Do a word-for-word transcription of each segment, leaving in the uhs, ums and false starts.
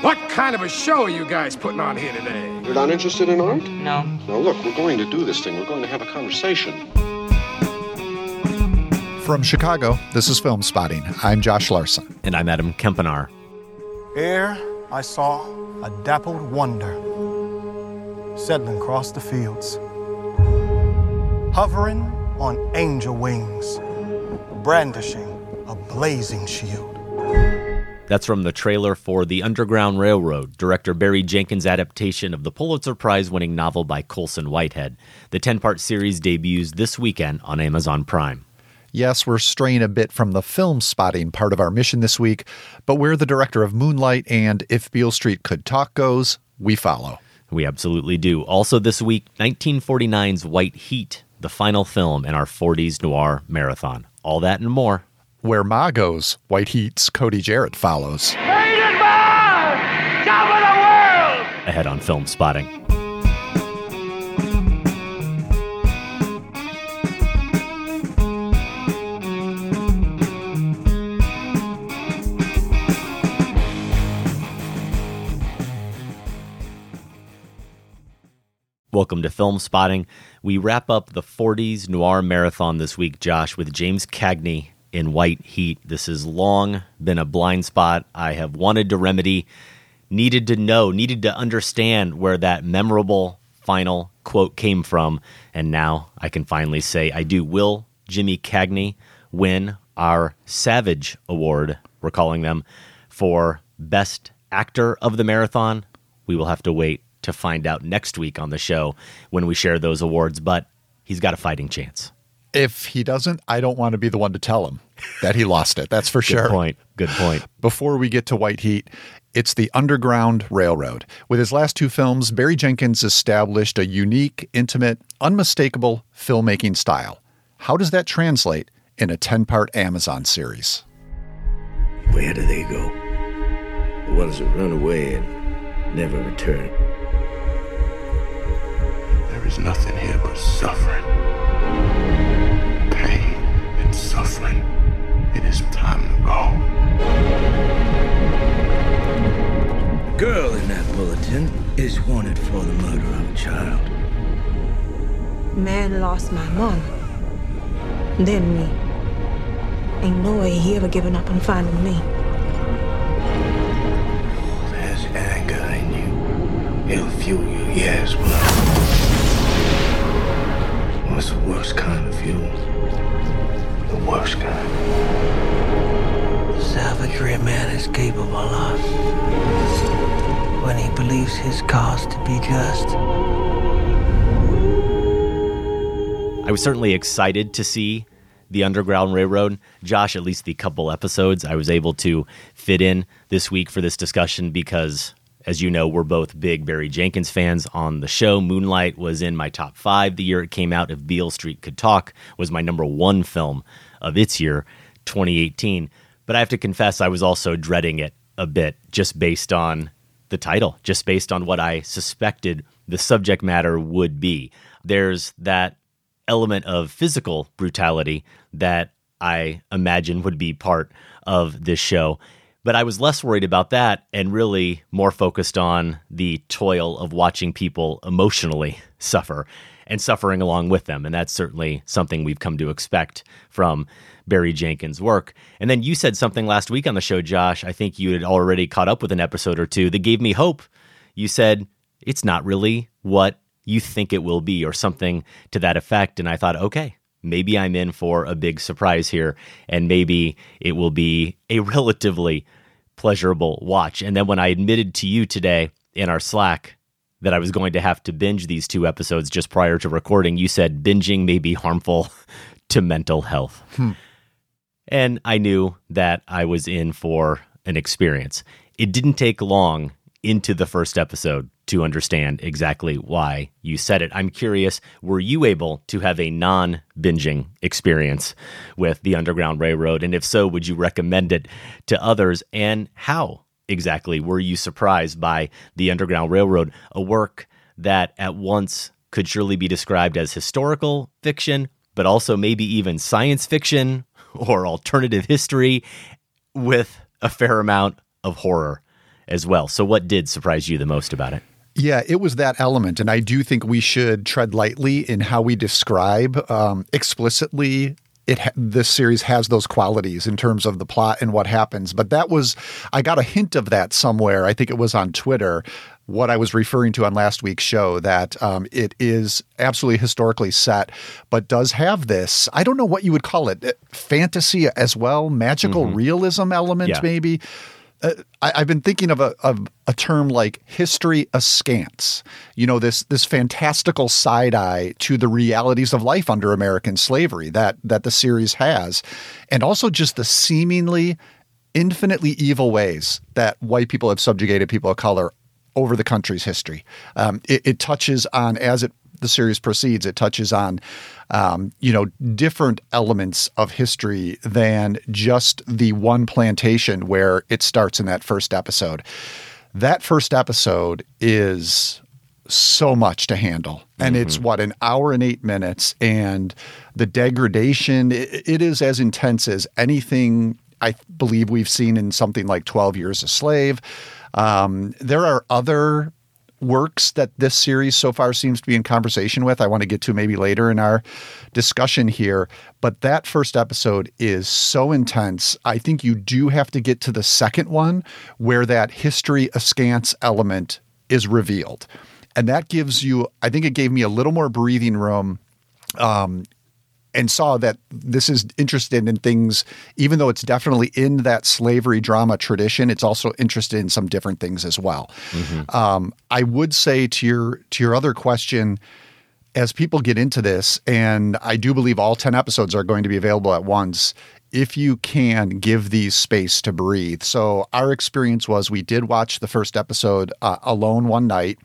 What kind of a show are you guys putting on here today? You're not interested in art? No. Now look, we're going to do this thing. We're going to have a conversation. From Chicago, this is Film Spotting. I'm Josh Larson. And I'm Adam Kempenaar. Ere I saw a dappled wonder settling across the fields, hovering on angel wings, brandishing a blazing shield. That's from the trailer for The Underground Railroad, director Barry Jenkins' adaptation of the Pulitzer Prize-winning novel by Colson Whitehead. The ten-part series debuts this weekend on Amazon Prime. Yes, we're straying a bit from the film spotting part of our mission this week, but where the director of Moonlight and If Beale Street Could Talk goes, we follow. We absolutely do. Also this week, nineteen forty-nine's White Heat, the final film in our forties noir marathon. All that and more. Where Ma goes, White Heat's Cody Jarrett follows. Hated man! Top of the world! Ahead on Film Spotting. Welcome to Film Spotting. We wrap up the forties noir marathon this week, Josh, with James Cagney in White Heat. This has long been a blind spot I have wanted to remedy, needed to know, needed to understand where that memorable final quote came from, and now I can finally say I do. Will Jimmy Cagney win our Savage Award, we're calling them, for Best Actor of the Marathon? We will have to wait to find out next week on the show when we share those awards, but he's got a fighting chance. If he doesn't, I don't want to be the one to tell him that he lost it. That's for sure. Good point. Good point. Before we get to White Heat, it's The Underground Railroad. With his last two films, Barry Jenkins established a unique, intimate, unmistakable filmmaking style. How does that translate in a ten-part Amazon series? Where do they go? The ones that run away and never return. There is nothing here but suffering. Pain and suffering. It is time to go. The girl in that bulletin is wanted for the murder of a child. Man lost my mom. Then me. Ain't no way he ever given up on finding me. There's anger in you. It'll fuel you, yes, but what's the worst kind of fuel? The worst kind. The savagery a man is capable of when he believes his cause to be just. I was certainly excited to see The Underground Railroad. Josh, at least the couple episodes I was able to fit in this week for this discussion because, as you know, we're both big Barry Jenkins fans on the show. Moonlight was in my top five the year it came out. If Beale Street Could Talk was my number one film of its year, twenty eighteen. But I have to confess, I was also dreading it a bit just based on the title, just based on what I suspected the subject matter would be. There's that element of physical brutality that I imagine would be part of this show. But I was less worried about that and really more focused on the toil of watching people emotionally suffer and suffering along with them. And that's certainly something we've come to expect from Barry Jenkins' work. And then you said something last week on the show, Josh. I think you had already caught up with an episode or two that gave me hope. You said, it's not really what you think it will be, or something to that effect. And I thought, okay, maybe I'm in for a big surprise here, and maybe it will be a relatively pleasurable watch. And then when I admitted to you today in our Slack that I was going to have to binge these two episodes just prior to recording, you said binging may be harmful to mental health. Hmm. And I knew that I was in for an experience. It didn't take long into the first episode to understand exactly why you said it. I'm curious, were you able to have a non-binging experience with The Underground Railroad? And if so, would you recommend it to others? And how exactly were you surprised by The Underground Railroad, a work that at once could surely be described as historical fiction, but also maybe even science fiction or alternative history with a fair amount of horror as well. So what did surprise you the most about it? Yeah, it was that element. And I do think we should tread lightly in how we describe um, explicitly it. Ha- this series has those qualities in terms of the plot and what happens. But that was, I got a hint of that somewhere. I think it was on Twitter, what I was referring to on last week's show, that um, it is absolutely historically set, but does have this, I don't know what you would call it, fantasy as well, magical mm-hmm. realism element yeah. maybe. Uh, I, I've been thinking of a, of a term like history askance, you know, this this fantastical side eye to the realities of life under American slavery that that the series has, and also just the seemingly infinitely evil ways that white people have subjugated people of color over the country's history. Um, it, it touches on, as it the series proceeds, it touches on, um, you know, different elements of history than just the one plantation where it starts in that first episode. That first episode is so much to handle. And mm-hmm. it's, what, an hour and eight minutes. And the degradation, it, it is as intense as anything I believe we've seen in something like twelve Years a Slave. Um, there are other works that this series so far seems to be in conversation with, I want to get to maybe later in our discussion here. But that first episode is so intense. I think you do have to get to the second one where that history askance element is revealed. And that gives you, I think it gave me a little more breathing room, um, and saw that this is interested in things, even though it's definitely in that slavery drama tradition, it's also interested in some different things as well. Mm-hmm. Um, I would say to your to your other question, as people get into this, and I do believe all ten episodes are going to be available at once, if you can give these space to breathe. So our experience was we did watch the first episode uh, alone one night.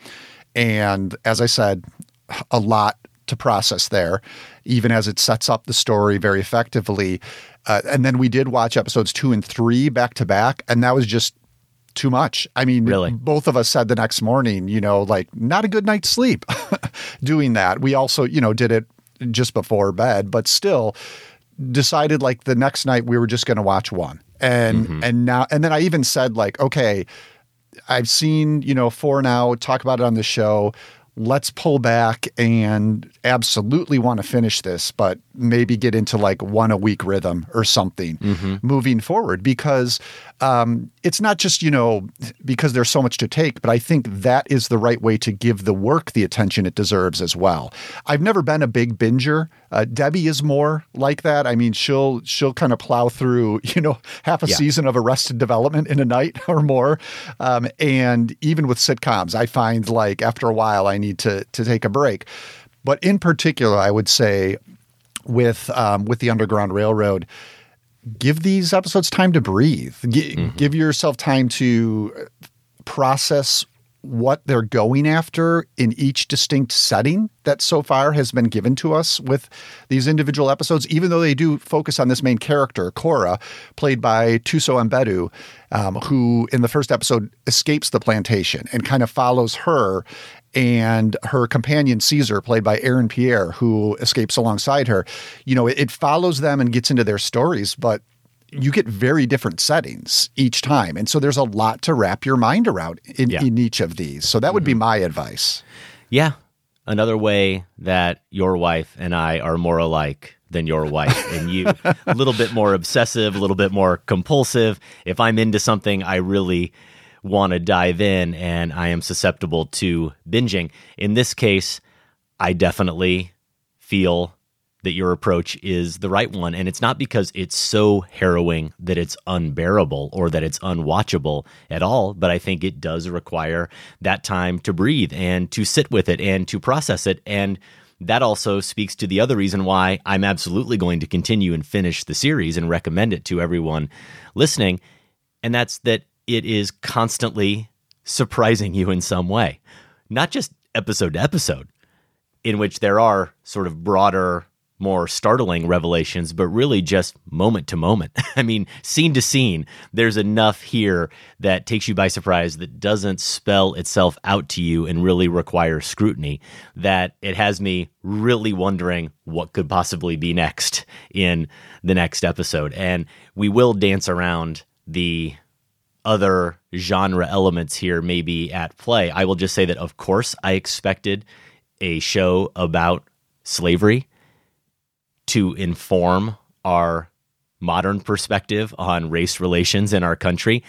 And as I said, a lot to process there, even as it sets up the story very effectively. Uh, and then we did watch episodes two and three back to back, and that was just too much. I mean, really? Both of us said the next morning, you know, like, not a good night's sleep doing that. We also, you know, did it just before bed, but still decided like the next night we were just going to watch one. And, mm-hmm. and now, and then I even said like, okay, I've seen, you know, four now, talk about it on the show. Let's pull back and absolutely want to finish this, but maybe get into like one a week rhythm or something mm-hmm. moving forward, because um, it's not just, you know, because there's so much to take, but I think that is the right way to give the work the attention it deserves as well. I've never been a big binger. Uh, Debbie is more like that. I mean, she'll she'll kind of plow through, you know, half a yeah. season of Arrested Development in a night or more. Um, and even with sitcoms, I find like after a while I need to to take a break. But in particular, I would say with um, with the Underground Railroad, give these episodes time to breathe. G- mm-hmm. Give yourself time to process what they're going after in each distinct setting that so far has been given to us with these individual episodes, even though they do focus on this main character, Cora, played by Thuso Mbedu, um, who in the first episode escapes the plantation and kind of follows her and her companion Caesar, played by Aaron Pierre, who escapes alongside her. You know, it, it follows them and gets into their stories, but you get very different settings each time. And so there's a lot to wrap your mind around in, yeah. in each of these. So that mm-hmm. would be my advice. Yeah. Another way that your wife and I are more alike than your wife and you. A little bit more obsessive, a little bit more compulsive. If I'm into something, I really want to dive in, and I am susceptible to binging. In this case, I definitely feel that your approach is the right one. And it's not because it's so harrowing that it's unbearable or that it's unwatchable at all, but I think it does require that time to breathe and to sit with it and to process it. And that also speaks to the other reason why I'm absolutely going to continue and finish the series and recommend it to everyone listening. And that's that it is constantly surprising you in some way, not just episode to episode, in which there are sort of broader, more startling revelations, but really just moment to moment. I mean, scene to scene, there's enough here that takes you by surprise, that doesn't spell itself out to you and really requires scrutiny, that it has me really wondering what could possibly be next in the next episode. And we will dance around the other genre elements here may be at play. I will just say that, of course, I expected a show about slavery to inform our modern perspective on race relations in our country.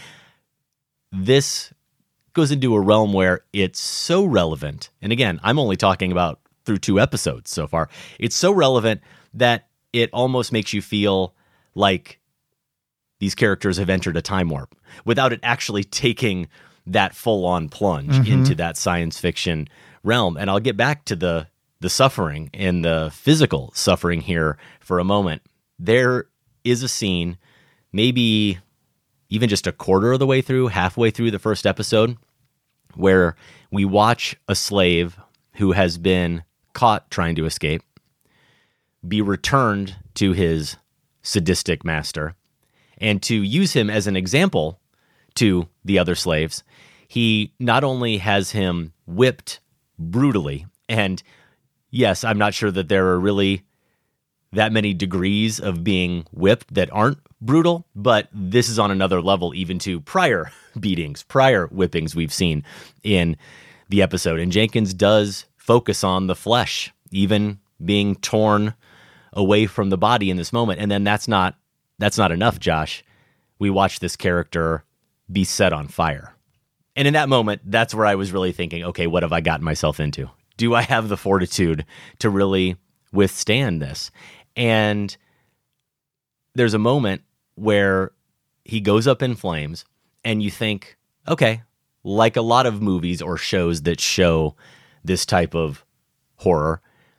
This goes into a realm where it's so relevant. And again, I'm only talking about through two episodes so far. It's so relevant that it almost makes you feel like these characters have entered a time warp without it actually taking that full-on plunge mm-hmm. into that science fiction realm. And I'll get back to the the suffering and the physical suffering here for a moment. There is a scene, maybe even just a quarter of the way through, halfway through the first episode, where we watch a slave who has been caught trying to escape be returned to his sadistic master, and to use him as an example to the other slaves. He not only has him whipped brutally, and yes, I'm not sure that there are really that many degrees of being whipped that aren't brutal, but this is on another level even to prior beatings, prior whippings we've seen in the episode. And Jenkins does focus on the flesh, even being torn away from the body in this moment. And then that's not that's not enough, Josh. We watch this character be set on fire. And in that moment, that's where I was really thinking, okay, what have I gotten myself into? Do I have the fortitude to really withstand this? And there's a moment where he goes up in flames, and you think, okay, like a lot of movies or shows that show this type of horror,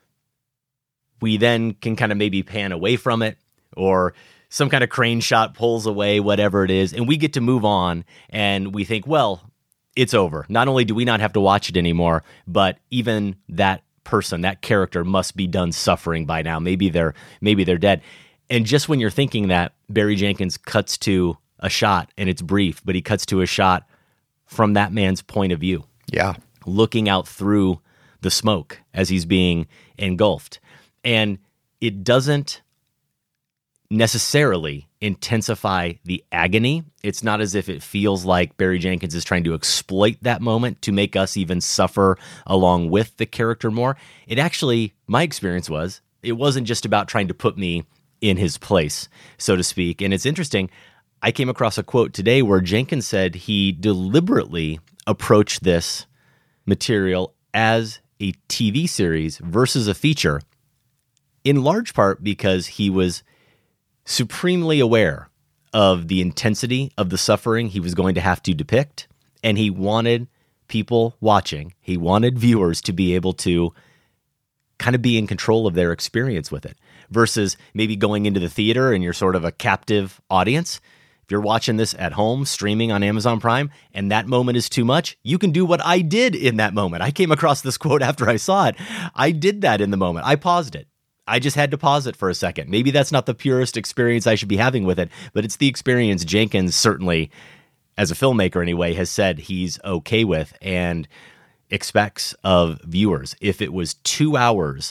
we then can kind of maybe pan away from it, or some kind of crane shot pulls away, whatever it is, and we get to move on, and we think, well, it's over. Not only do we not have to watch it anymore, but even that person, that character must be done suffering by now. Maybe they're maybe they're dead. And just when you're thinking that, Barry Jenkins cuts to a shot, and it's brief, but he cuts to a shot from that man's point of view. Yeah. Looking out through the smoke as he's being engulfed. And it doesn't necessarily intensify the agony. It's not as if it feels like Barry Jenkins is trying to exploit that moment to make us even suffer along with the character more. It actually, my experience was, it wasn't just about trying to put me in his place, so to speak. And it's interesting, I came across a quote today where Jenkins said he deliberately approached this material as a T V series versus a feature, in large part because he was supremely aware of the intensity of the suffering he was going to have to depict, and he wanted people watching, he wanted viewers to be able to kind of be in control of their experience with it, versus maybe going into the theater and you're sort of a captive audience. If you're watching this at home, streaming on Amazon Prime, and that moment is too much, you can do what I did in that moment. I came across this quote after I saw it. I did that in the moment. I paused it. I just had to pause it for a second. Maybe that's not the purest experience I should be having with it, but it's the experience Jenkins certainly, as a filmmaker anyway, has said he's okay with and expects of viewers. If it was two hours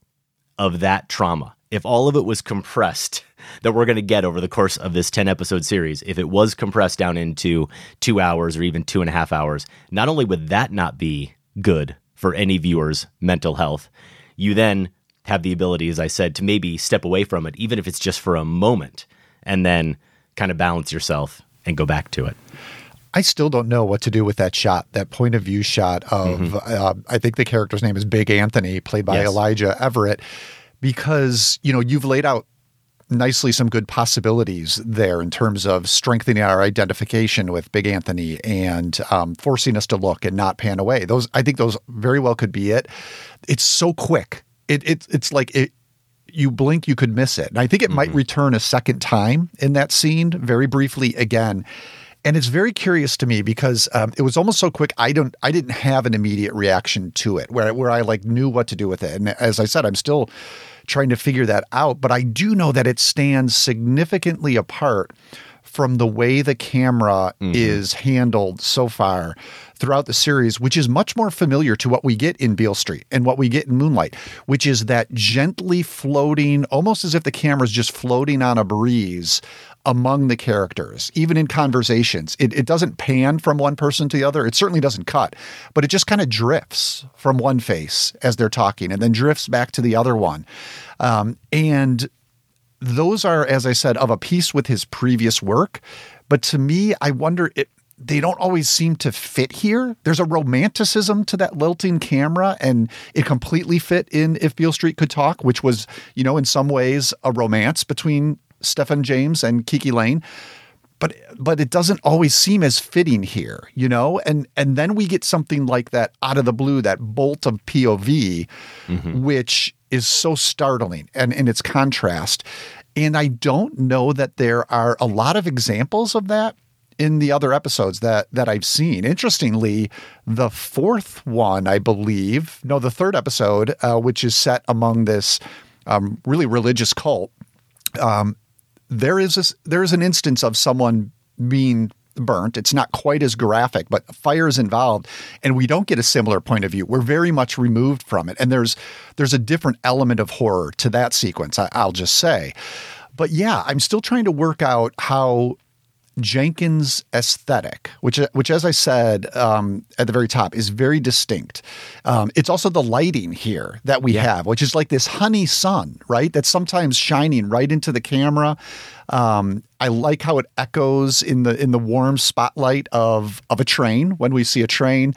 of that trauma, if all of it was compressed, that we're going to get over the course of this ten-episode series, if it was compressed down into two hours or even two and a half hours, not only would that not be good for any viewer's mental health, you then have the ability, as I said, to maybe step away from it, even if it's just for a moment, and then kind of balance yourself and go back to it. I still don't know what to do with that shot, that point of view shot of, mm-hmm. uh, I think the character's name is Big Anthony, played by yes. Elijah Everett, because, you know, you've laid out nicely some good possibilities there in terms of strengthening our identification with Big Anthony and um, forcing us to look and not pan away. Those, I think those very well could be it. It's so quick. It, it it's like it, you blink, you could miss it. And I think it mm-hmm. might return a second time in that scene, very briefly again. And it's very curious to me because um, it was almost so quick. I don't, I didn't have an immediate reaction to it where, where I like knew what to do with it. And as I said, I'm still trying to figure that out, but I do know that it stands significantly apart from the way the camera mm-hmm. is handled so far throughout the series, which is much more familiar to what we get in Beale Street and what we get in Moonlight, which is that gently floating, almost as if the camera's just floating on a breeze among the characters, even in conversations. It, it doesn't pan from one person to the other. It certainly doesn't cut, but it just kind of drifts from one face as they're talking and then drifts back to the other one. Um, and those are, as I said, of a piece with his previous work. But to me, I wonder if they don't always seem to fit here. There's a romanticism to that lilting camera, and it completely fit in If Beale Street Could Talk, which was, you know, in some ways a romance between Stephan James and Kiki Layne. But but it doesn't always seem as fitting here, you know? And and then we get something like that out of the blue, that bolt of P O V, mm-hmm. which is so startling and in its contrast. And I don't know that there are a lot of examples of that in the other episodes that that I've seen. Interestingly, the fourth one, I believe, no, the third episode, uh, which is set among this um, really religious cult, um, there is this, there is an instance of someone being burnt. It's not quite as graphic, but fire is involved, and we don't get a similar point of view. We're very much removed from it, and there's there's a different element of horror to that sequence, I, I'll just say. But yeah, I'm still trying to work out how Jenkins' aesthetic, which, which as I said um, at the very top, is very distinct. Um, it's also the lighting here that we yeah. have, which is like this honey sun, right? That's sometimes shining right into the camera. Um, I like how it echoes in the in the warm spotlight of of a train when we see a train,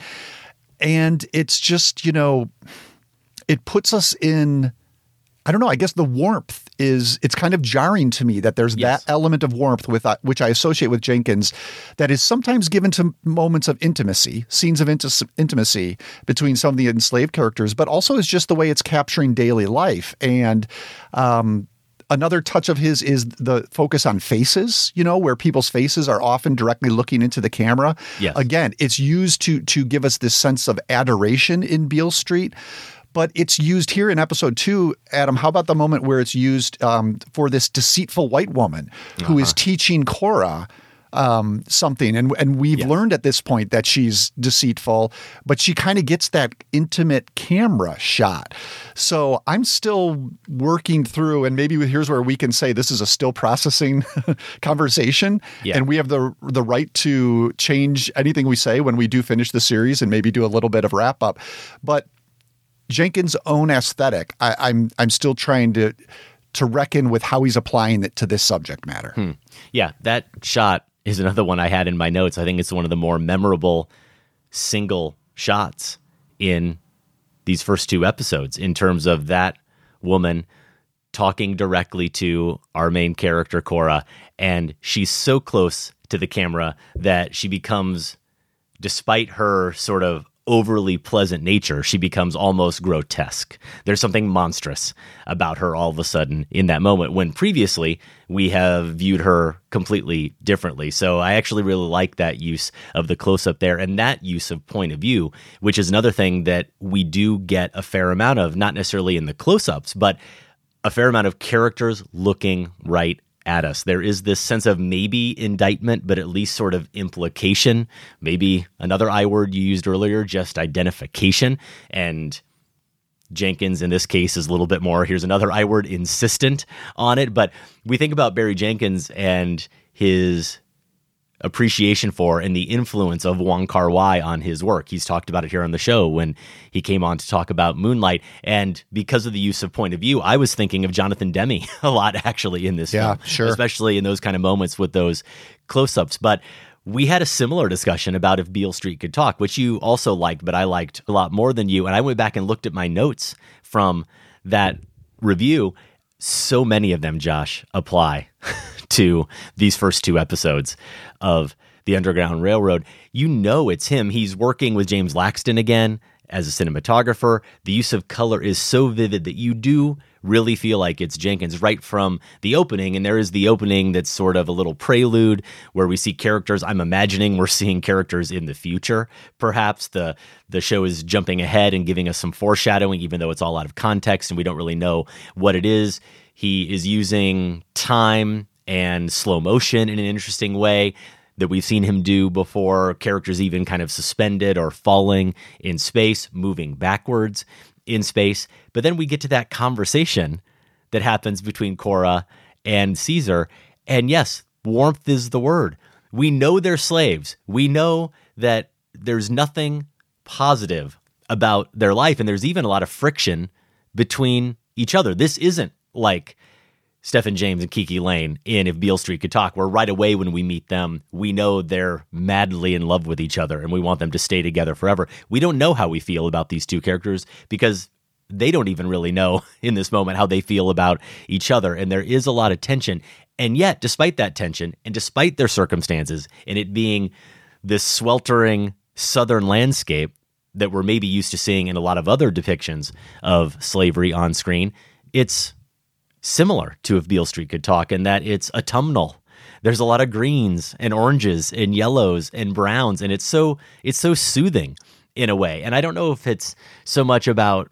and it's just, you know, it puts us in. I don't know. I guess the warmth is, it's kind of jarring to me that there's yes. that element of warmth with uh, which I associate with Jenkins that is sometimes given to moments of intimacy, scenes of inti- intimacy between some of the enslaved characters, but also is just the way it's capturing daily life. And um, another touch of his is the focus on faces, you know, where people's faces are often directly looking into the camera. Yes. Again, it's used to to give us this sense of adoration in Beale Street. But it's used here in episode two, Adam. How about the moment where it's used um, for this deceitful white woman who uh-huh. is teaching Cora um, something? And and we've yeah. learned at this point that she's deceitful, but she kind of gets that intimate camera shot. So I'm still working through, and maybe here's where we can say this is a still processing conversation. Yeah. And we have the the right to change anything we say when we do finish the series and maybe do a little bit of wrap up. But Jenkins' own aesthetic, I, I'm I'm still trying to to reckon with how he's applying it to this subject matter. Hmm. Yeah, that shot is another one I had in my notes. I think it's one of the more memorable single shots in these first two episodes in terms of that woman talking directly to our main character, Cora, and she's so close to the camera that she becomes, despite her sort of overly pleasant nature, she becomes almost grotesque. There's something monstrous about her all of a sudden in that moment, when previously we have viewed her completely differently. So I actually really like that use of the close-up there, and that use of point of view, which is another thing that we do get a fair amount of, not necessarily in the close-ups, but a fair amount of characters looking right at us. There is this sense of maybe indictment, but at least sort of implication. Maybe another I word you used earlier, just identification. And Jenkins, in this case, is a little bit more, here's another I word, insistent on it. But we think about Barry Jenkins and his appreciation for and the influence of Wong Kar-wai on his work. He's talked about it here on the show when he came on to talk about Moonlight. And because of the use of point of view, I was thinking of Jonathan Demme a lot, actually, in this yeah, film. Sure. Especially in those kind of moments with those close-ups. But we had a similar discussion about If Beale Street Could Talk, which you also liked, but I liked a lot more than you. And I went back and looked at my notes from that review. So many of them, Josh, apply to these first two episodes of The Underground Railroad. You know it's him. He's working with James Laxton again as a cinematographer. The use of color is so vivid that you do really feel like it's Jenkins right from the opening. And there is the opening that's sort of a little prelude where we see characters. I'm imagining we're seeing characters in the future. Perhaps the the show is jumping ahead and giving us some foreshadowing, even though it's all out of context and we don't really know what it is. He is using time and slow motion in an interesting way that we've seen him do before. Characters even kind of suspended or falling in space, moving backwards in space. But then we get to that conversation that happens between Cora and Caesar. And yes, warmth is the word. We know they're slaves. We know that there's nothing positive about their life, and there's even a lot of friction between each other. This isn't like Stephen James and Kiki Lane in If Beale Street Could Talk, where right away when we meet them, we know they're madly in love with each other and we want them to stay together forever. We don't know how we feel about these two characters because they don't even really know in this moment how they feel about each other. And there is a lot of tension. And yet, despite that tension and despite their circumstances and it being this sweltering southern landscape that we're maybe used to seeing in a lot of other depictions of slavery on screen, it's similar to If Beale Street Could Talk in that it's autumnal. There's a lot of greens and oranges and yellows and browns, and it's so it's so soothing in a way. And I don't know if it's so much about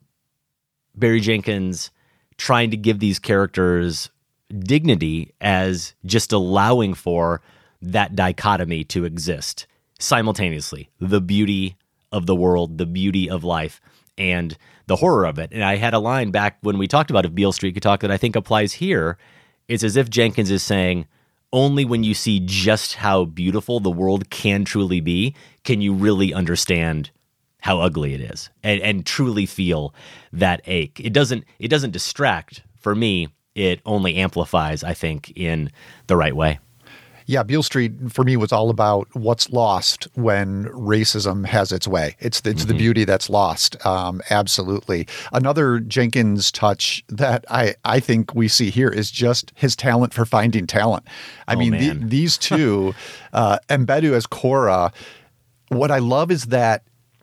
Barry Jenkins trying to give these characters dignity as just allowing for that dichotomy to exist simultaneously. The beauty of the world, the beauty of life, and the horror of it. And I had a line back when we talked about If Beale Street Could Talk that I think applies here. It's as if Jenkins is saying, only when you see just how beautiful the world can truly be, can you really understand how ugly it is and, and truly feel that ache. It doesn't, it doesn't distract. For me, it only amplifies, I think, in the right way. Yeah, Beale Street for me was all about what's lost when racism has its way. It's it's mm-hmm. the beauty that's lost. Um, absolutely. Another Jenkins touch that I, I think we see here is just his talent for finding talent. I oh, mean, the, these two, uh, Mbedu as Cora, what I love is that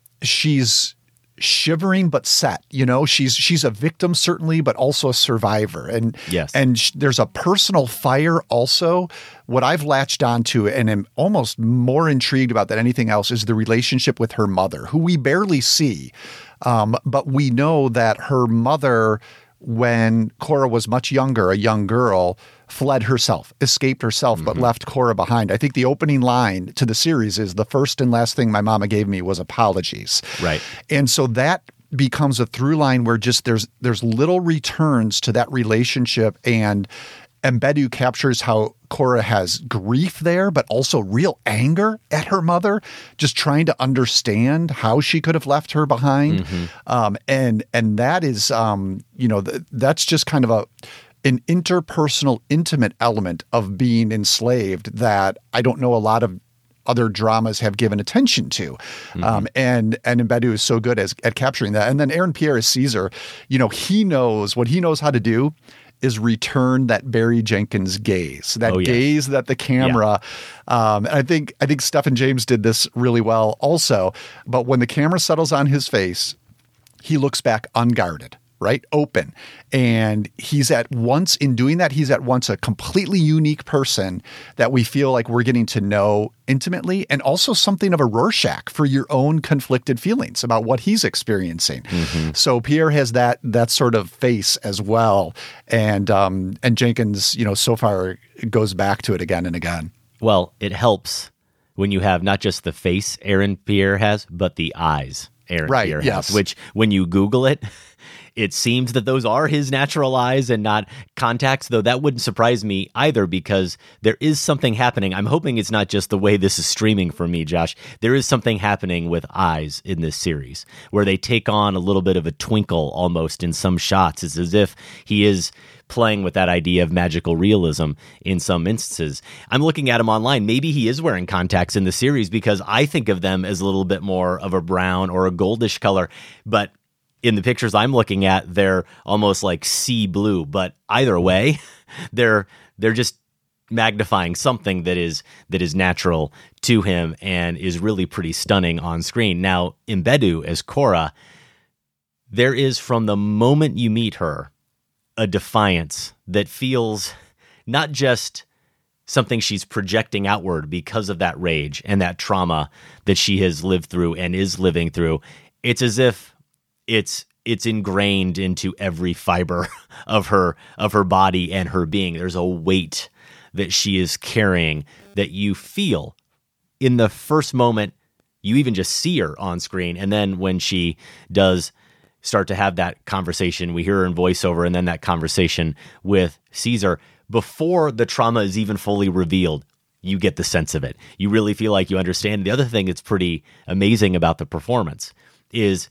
she's shivering but set. You know, she's she's a victim certainly, but also a survivor. And yes. and sh- there's a personal fire also. What I've latched onto and am almost more intrigued about than anything else is the relationship with her mother, who we barely see. Um, but we know that her mother, when Cora was much younger, a young girl, fled herself, escaped herself, mm-hmm. but left Cora behind. I think the opening line to the series is the first and last thing my mama gave me was apologies. Right. And so that becomes a through line where just there's there's little returns to that relationship, and Mbedu captures how Cora has grief there, but also real anger at her mother, just trying to understand how she could have left her behind. Mm-hmm. Um, and and that is, um, you know, th- that's just kind of a an interpersonal, intimate element of being enslaved that I don't know a lot of other dramas have given attention to. Mm-hmm. Um, and and Mbedu is so good as, at capturing that. And then Aaron Pierre as Caesar, you know, he knows what he knows how to do is return that Barry Jenkins gaze, that oh, yes. gaze that the camera, yeah. um, and I think, I think Stephen James did this really well also, but when the camera settles on his face, he looks back unguarded, right? Open. And he's at once, in doing that, he's at once a completely unique person that we feel like we're getting to know intimately, and also something of a Rorschach for your own conflicted feelings about what he's experiencing. Mm-hmm. So Pierre has that that sort of face as well. And um, and Jenkins, you know, so far goes back to it again and again. Well, it helps when you have not just the face Aaron Pierre has, but the eyes Aaron right, Pierre yes. has, which when you Google it, it seems that those are his natural eyes and not contacts, though that wouldn't surprise me either, because there is something happening. I'm hoping it's not just the way this is streaming for me, Josh. There is something happening with eyes in this series where they take on a little bit of a twinkle almost in some shots. It's as if he is playing with that idea of magical realism in some instances. I'm looking at him online. Maybe he is wearing contacts in the series because I think of them as a little bit more of a brown or a goldish color, but in the pictures I'm looking at, they're almost like sea blue. But either way, they're they're just magnifying something that is that is natural to him and is really pretty stunning on screen. Now, Mbedu as Cora, there is from the moment you meet her a defiance that feels not just something she's projecting outward because of that rage and that trauma that she has lived through and is living through. It's as if It's it's ingrained into every fiber of her of her body and her being. There's a weight that she is carrying that you feel in the first moment you even just see her on screen, and then when she does start to have that conversation, we hear her in voiceover, and then that conversation with Caesar. before the trauma is even fully revealed, you get the sense of it. You really feel like you understand. The other thing that's pretty amazing about the performance is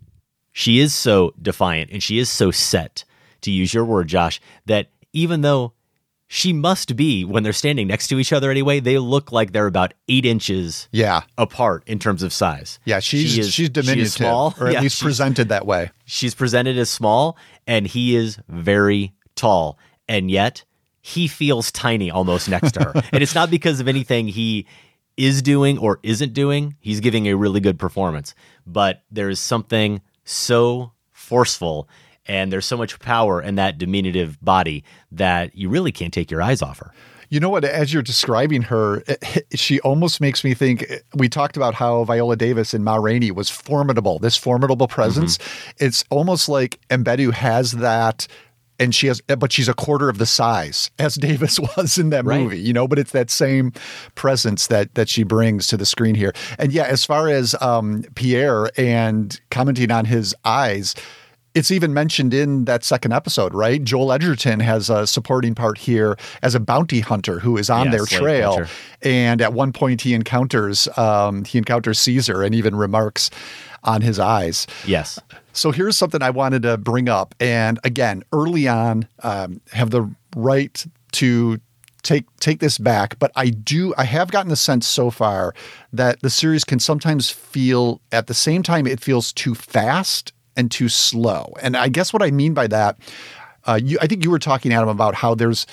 she is so defiant and she is so set, to use your word, Josh, that even though she must be, when they're standing next to each other anyway, they look like they're about eight inches yeah. apart in terms of size. Yeah, she's she is, she's diminutive, she is small, or at yeah, least presented that way. She's presented as small, and he is very tall, and yet he feels tiny almost next to her. And it's not because of anything he is doing or isn't doing. He's giving a really good performance, but there is something so forceful and there's so much power in that diminutive body that you really can't take your eyes off her. You know what? As you're describing her, she almost makes me think, we talked about how Viola Davis in Ma Rainey was formidable, this formidable presence. Mm-hmm. It's almost like Mbedu has that, and she has, but she's a quarter of the size as Davis was in that right. movie, you know, but it's that same presence that, that she brings to the screen here. And yeah, as far as um, Pierre and commenting on his eyes, it's even mentioned in that second episode, right? Joel Edgerton has a supporting part here as a bounty hunter who is on yeah, their trail. Culture. And at one point he encounters, um, he encounters Caesar and even remarks on his eyes. Yes. So here's something I wanted to bring up. And again, early on, um, have the right to take take this back. But I do, I have gotten the sense so far that the series can sometimes feel, at the same time, it feels too fast and too slow. And I guess what I mean by that, uh, you, I think you were talking, Adam, about how there's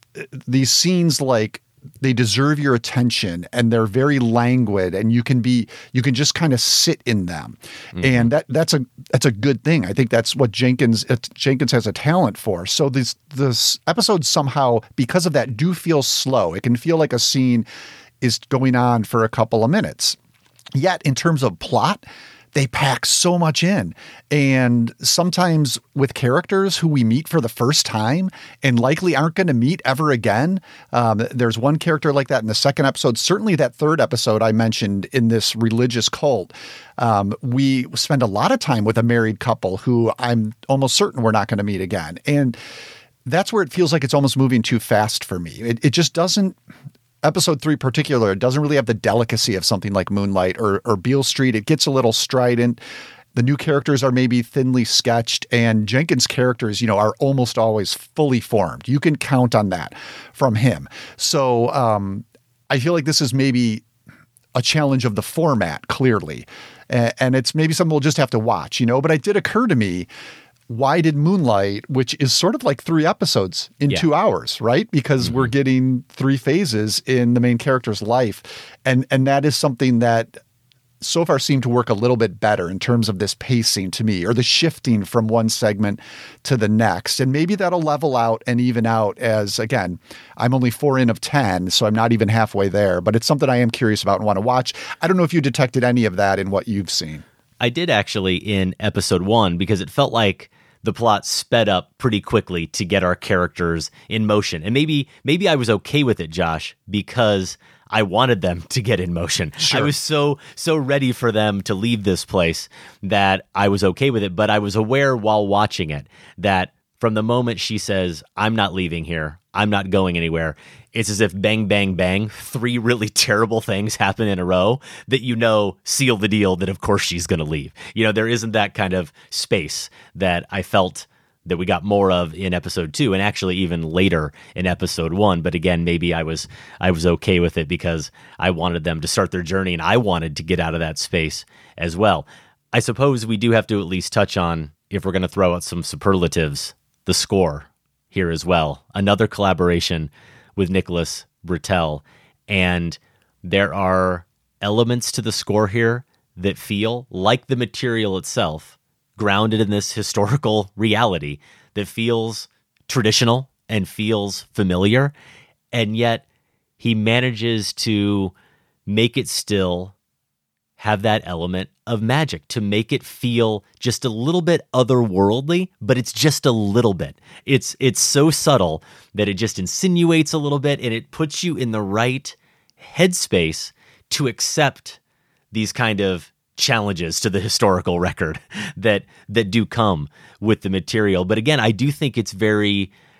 these scenes like they deserve your attention and they're very languid and you can be, you can just kind of sit in them. Mm-hmm. And that that's a, that's a good thing. I think that's what Jenkins, uh, Jenkins has a talent for. So these, this episodes somehow, because of that, do feel slow. It can feel like a scene is going on for a couple of minutes. Yet in terms of plot, they pack so much in. And sometimes with characters who we meet for the first time and likely aren't going to meet ever again. Um, there's one character like that in the second episode. Certainly that third episode I mentioned in this religious cult. Um, we spend a lot of time with a married couple who I'm almost certain we're not going to meet again. And that's where it feels like it's almost moving too fast for me. It, it just doesn't... Episode three in particular doesn't really have the delicacy of something like Moonlight or, or Beale Street. It gets a little strident. The new characters are maybe thinly sketched, and Jenkins' characters, you know, are almost always fully formed. You can count on that from him. So um, I feel like this is maybe a challenge of the format, clearly. And, and it's maybe something we'll just have to watch, you know, but it did occur to me, why did Moonlight, which is sort of like three episodes in yeah. two hours, right? Because mm-hmm. we're getting three phases in the main character's life. And and that is something that so far seemed to work a little bit better in terms of this pacing to me, or the shifting from one segment to the next. And maybe that'll level out and even out as, again, I'm only four in of ten, so I'm not even halfway there. But it's something I am curious about and want to watch. I don't know if you detected any of that in what you've seen. I did actually in episode one, because it felt like the plot sped up pretty quickly to get our characters in motion. And maybe maybe I was okay with it, Josh, because I wanted them to get in motion. Sure. I was so so ready for them to leave this place that I was okay with it. But I was aware while watching it that from the moment she says, I'm not leaving here, I'm not going anywhere, it's as if bang, bang, bang, three really terrible things happen in a row that, you know, seal the deal that of course she's going to leave. You know, there isn't that kind of space that I felt that we got more of in episode two, and actually even later in episode one. But again, maybe I was I was okay with it because I wanted them to start their journey and I wanted to get out of that space as well. I suppose we do have to at least touch on, if we're going to throw out some superlatives, the score here as well. Another collaboration with Nicholas Britell, and there are elements to the score here that feel like the material itself, grounded in this historical reality that feels traditional and feels familiar, and yet he manages to make it still have that element of magic, to make it feel just a little bit otherworldly, but it's just a little bit. It's it's so subtle that it just insinuates a little bit, and it puts you in the right headspace to accept these kind of challenges to the historical record that that do come with the material. But again, I do think it's very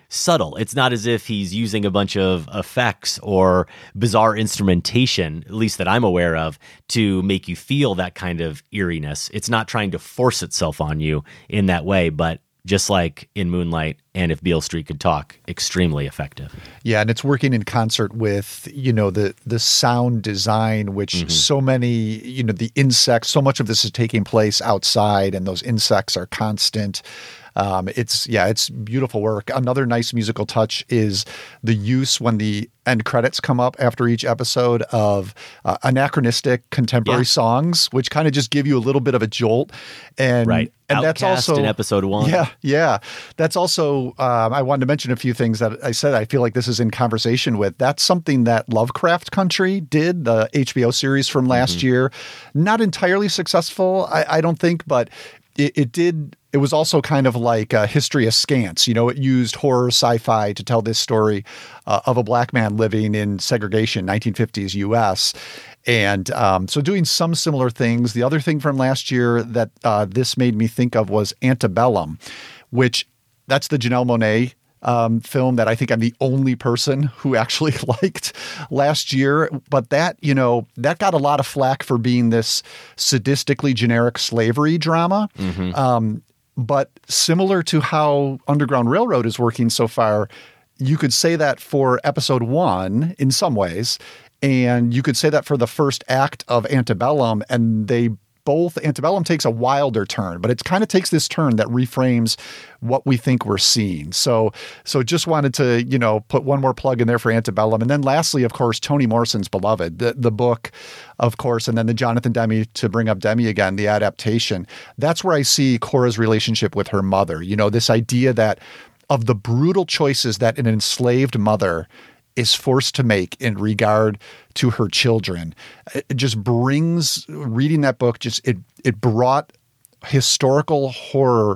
subtle. It's not as if he's using a bunch of effects or bizarre instrumentation, at least that I'm aware of, to make you feel that kind of eeriness. It's not trying to force itself on you in that way, but just like in Moonlight and If Beale Street Could Talk, extremely effective. Yeah, and it's working in concert with, you know, the the sound design, which mm-hmm. so many, you know, the insects, so much of this is taking place outside, and those insects are constant. Um, it's, yeah, it's beautiful work. Another nice musical touch is the use when the end credits come up after each episode of uh, anachronistic contemporary yeah. songs, which kind of just give you a little bit of a jolt. And, right. and Outcast that's also in episode one. Yeah. Yeah. That's also, um, I wanted to mention a few things that I said I feel like this is in conversation with. That's something that Lovecraft Country did, the H B O series from last mm-hmm. year. Not entirely successful, I, I don't think, but it, it did. It was also kind of like a history askance. You know, it used horror sci-fi to tell this story uh, of a black man living in segregation, nineteen fifties U S. And um, so doing some similar things. The other thing from last year that uh, this made me think of was Antebellum, which that's the Janelle Monáe um, film that I think I'm the only person who actually liked last year. But that, you know, that got a lot of flack for being this sadistically generic slavery drama. Mm-hmm. Um, But similar to how Underground Railroad is working so far, you could say that for episode one in some ways, and you could say that for the first act of Antebellum, and they both, Antebellum takes a wilder turn, but it kind of takes this turn that reframes what we think we're seeing. So, so just wanted to, you know, put one more plug in there for Antebellum. And then lastly, of course, Toni Morrison's Beloved, the, the book, of course, and then the Jonathan Demme, to bring up Demme again, the adaptation. That's where I see Cora's relationship with her mother. You know, this idea that of the brutal choices that an enslaved mother is forced to make in regard to her children. It just brings, reading that book, just it it brought historical horror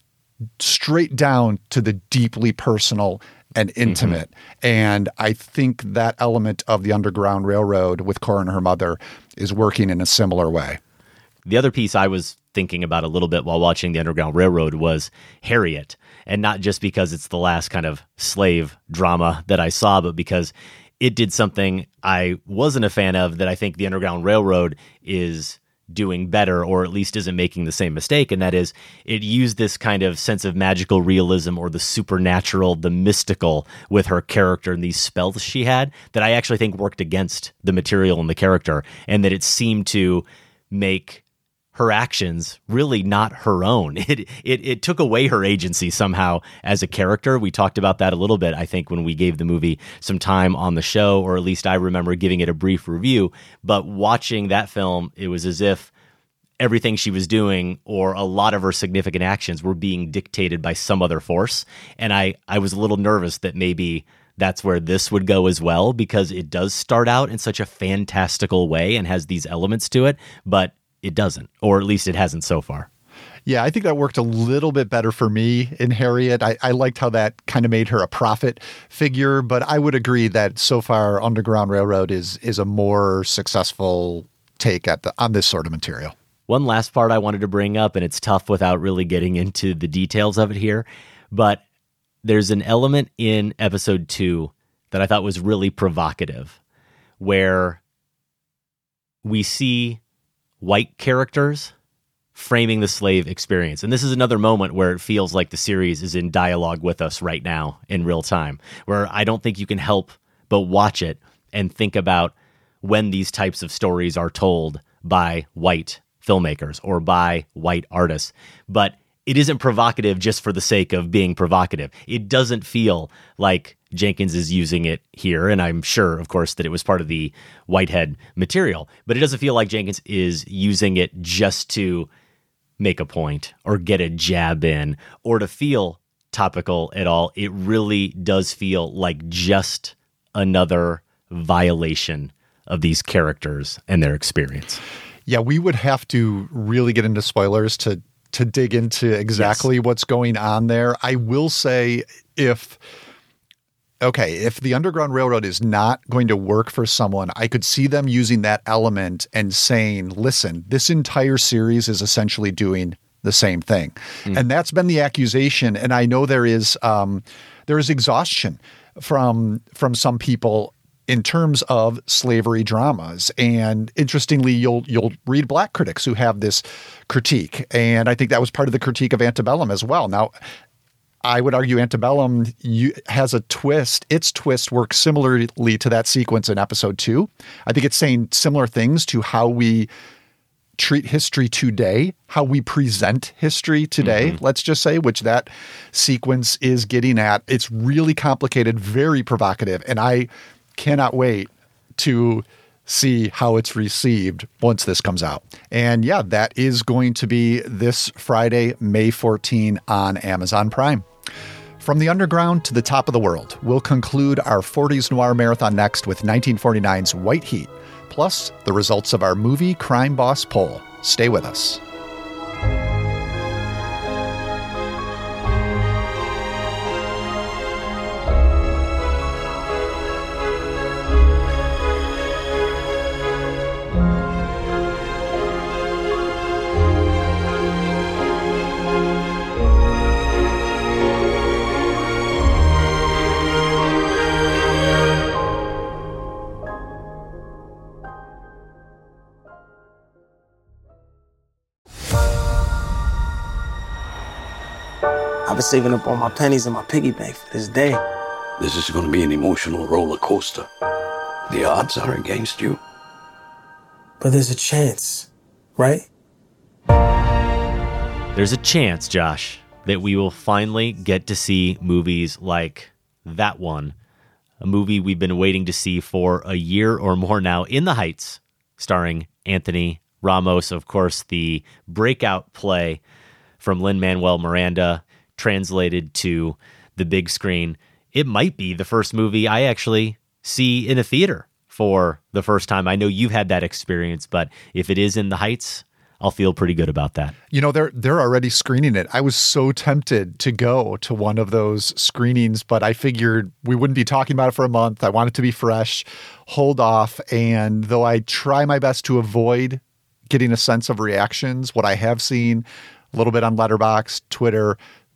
straight down to the deeply personal and intimate. Mm-hmm. And I think that element of the Underground Railroad with Cora and her mother is working in a similar way. The other piece I was thinking about a little bit while watching the Underground Railroad was Harriet. And not just because it's the last kind of slave drama that I saw, but because it did something I wasn't a fan of that I think the Underground Railroad is doing better, or at least isn't making the same mistake. And that is, it used this kind of sense of magical realism or the supernatural, the mystical with her character and these spells she had that I actually think worked against the material and the character, and that it seemed to make her actions really not her own. It, it it took away her agency somehow as a character. We talked about that a little bit, I think, when we gave the movie some time on the show, or at least I remember giving it a brief review. But watching that film, it was as if everything she was doing, or a lot of her significant actions, were being dictated by some other force. And I, I was a little nervous that maybe that's where this would go as well, because it does start out in such a fantastical way and has these elements to it, but it doesn't, or at least it hasn't so far. Yeah, I think that worked a little bit better for me in Harriet. I, I liked how that kind of made her a prophet figure, but I would agree that so far Underground Railroad is is a more successful take at the, on this sort of material. One last part I wanted to bring up, and it's tough without really getting into the details of it here, but there's an element in episode two that I thought was really provocative, where we see white characters framing the slave experience. And this is another moment where it feels like the series is in dialogue with us right now in real time, where I don't think you can help but watch it and think about when these types of stories are told by white filmmakers or by white artists. But it isn't provocative just for the sake of being provocative. It doesn't feel like Jenkins is using it here, and I'm sure, of course, that it was part of the Whitehead material, but it doesn't feel like Jenkins is using it just to make a point or get a jab in or to feel topical at all. It really does feel like just another violation of these characters and their experience. Yeah, we would have to really get into spoilers to to dig into exactly yes. what's going on there. I will say, if okay, if the Underground Railroad is not going to work for someone, I could see them using that element and saying, listen, this entire series is essentially doing the same thing. Mm. And that's been the accusation. And I know there is um, there is exhaustion from from some people in terms of slavery dramas. And interestingly, you'll you'll read Black critics who have this critique. And I think that was part of the critique of Antebellum as well. Now, I would argue Antebellum you, has a twist. Its twist works similarly to that sequence in episode two. I think it's saying similar things to how we treat history today, how we present history today, mm-hmm. let's just say, which that sequence is getting at. It's really complicated, very provocative, and I cannot wait to see how it's received once this comes out. And yeah, that is going to be this Friday, May fourteenth on Amazon Prime. From the underground to the top of the world, we'll conclude our forties noir marathon next with nineteen forty-nine's White Heat, plus the results of our movie Crime Boss poll. Stay with us. I've been saving up all my pennies in my piggy bank for this day. This is going to be an emotional roller coaster. The odds are against you. But there's a chance, right? There's a chance, Josh, that we will finally get to see movies like that one, a movie we've been waiting to see for a year or more now, In the Heights, starring Anthony Ramos, of course, the breakout play from Lin-Manuel Miranda, translated to the big screen. It might be the first movie I actually see in a theater for the first time. I know you've had that experience, but if it is In the Heights, I'll feel pretty good about that. You know, they're they're already screening it. I was so tempted to go to one of those screenings, but I figured we wouldn't be talking about it for a month. I want it to be fresh, hold off. And though I try my best to avoid getting a sense of reactions, what I have seen a little bit on Letterboxd, Twitter,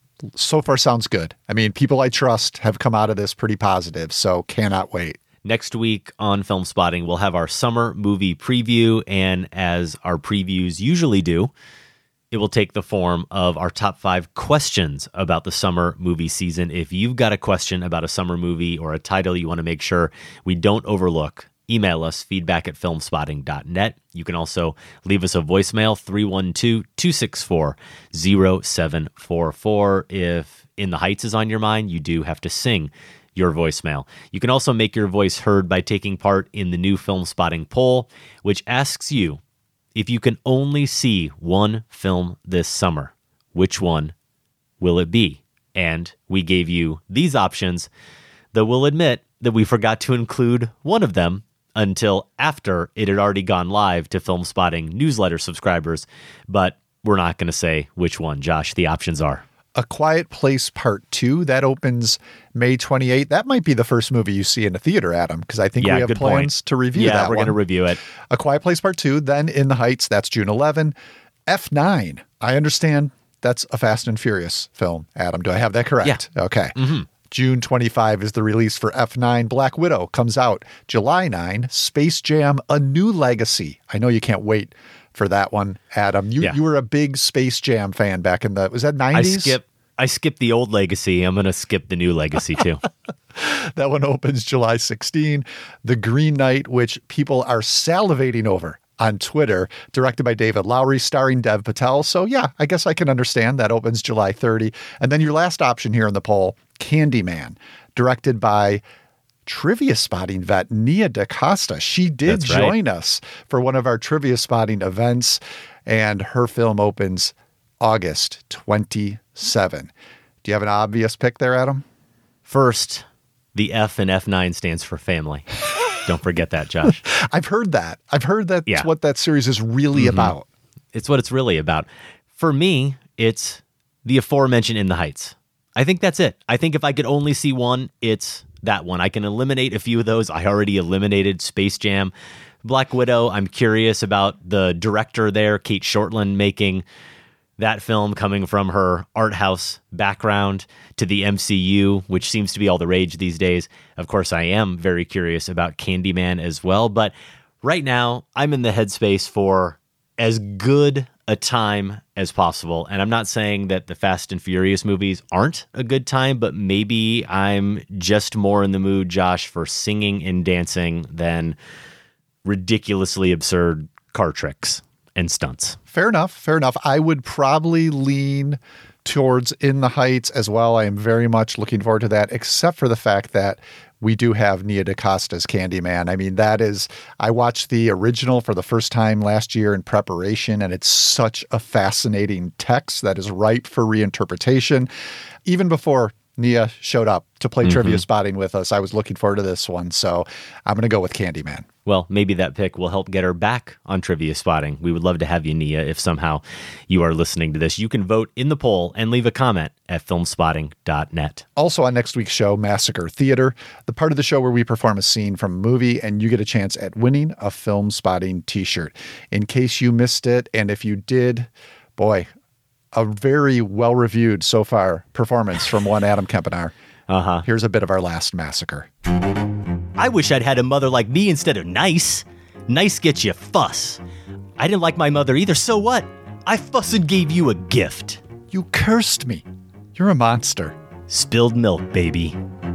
so far sounds good. I mean, people I trust have come out of this pretty positive, so cannot wait. Next week on Film Spotting, we'll have our summer movie preview, and as our previews usually do, it will take the form of our top five questions about the summer movie season. If you've got a question about a summer movie or a title you want to make sure we don't overlook, email us, feedback at filmspotting dot net. You can also leave us a voicemail, three one two, two six four, zero seven four four. If In the Heights is on your mind, you do have to sing your voicemail. You can also make your voice heard by taking part in the new Film Spotting poll, which asks you, if you can only see one film this summer, which one will it be? And we gave you these options, though we'll admit that we forgot to include one of them until after it had already gone live to Film Spotting newsletter subscribers. But we're not going to say which one, Josh. The options are A Quiet Place Part two. That opens May twenty-eighth. That might be the first movie you see in a theater, Adam, because I think yeah, we have plans point. to review yeah, that we're one. going to review it. A Quiet Place Part two, then In the Heights. That's June eleventh. F nine. I understand that's a Fast and Furious film, Adam. Do I have that correct? Yeah. Okay. Mm-hmm. June twenty-fifth is the release for F nine. Black Widow comes out July ninth. Space Jam: A New Legacy. I know you can't wait for that one, Adam. You yeah. you were a big Space Jam fan back in the, was that nineties? I skip I skipped the old Legacy. I'm going to skip the new Legacy too. That one opens July sixteenth. The Green Knight, which people are salivating over on Twitter, directed by David Lowery, starring Dev Patel. So yeah, I guess I can understand that opens July thirtieth. And then your last option here in the poll, Candyman, directed by Trivia Spotting vet Nia DaCosta. She did That's right. join us for one of our Trivia Spotting events, and her film opens August twenty-seventh. Do you have an obvious pick there, Adam? First, the F in F nine stands for family. Don't forget that, Josh. I've heard that. I've heard that's yeah. what that series is really mm-hmm. about. It's what it's really about. For me, it's the aforementioned In the Heights. I think that's it. I think if I could only see one, it's that one. I can eliminate a few of those. I already eliminated Space Jam. Black Widow, I'm curious about the director there, Kate Shortland, making that film coming from her art house background to the M C U, which seems to be all the rage these days. Of course, I am very curious about Candyman as well. But right now, I'm in the headspace for as good a time as possible. And I'm not saying that the Fast and Furious movies aren't a good time, but maybe I'm just more in the mood, Josh, for singing and dancing than ridiculously absurd car tricks and stunts. Fair enough. Fair enough. I would probably lean towards In the Heights as well. I am very much looking forward to that, except for the fact that we do have Nia DaCosta's Candyman. I mean, that is, I watched the original for the first time last year in preparation, and it's such a fascinating text that is ripe for reinterpretation. Even before Nia showed up to play mm-hmm. Trivia Spotting with us, I was looking forward to this one. So I'm going to go with Candyman. Well, maybe that pick will help get her back on Trivia Spotting. We would love to have you, Nia, if somehow you are listening to this. You can vote in the poll and leave a comment at film spotting dot net. Also on next week's show, Massacre Theater, the part of the show where we perform a scene from a movie and you get a chance at winning a Film Spotting t-shirt. In case you missed it, and if you did, boy, a very well-reviewed so far performance from one Adam Kempenaar. Uh-huh. Here's a bit of our last massacre. I wish I'd had a mother like me instead of nice. Nice gets you fuss. I didn't like my mother either, so what? I fuss and gave you a gift. You cursed me. You're a monster. Spilled milk, baby.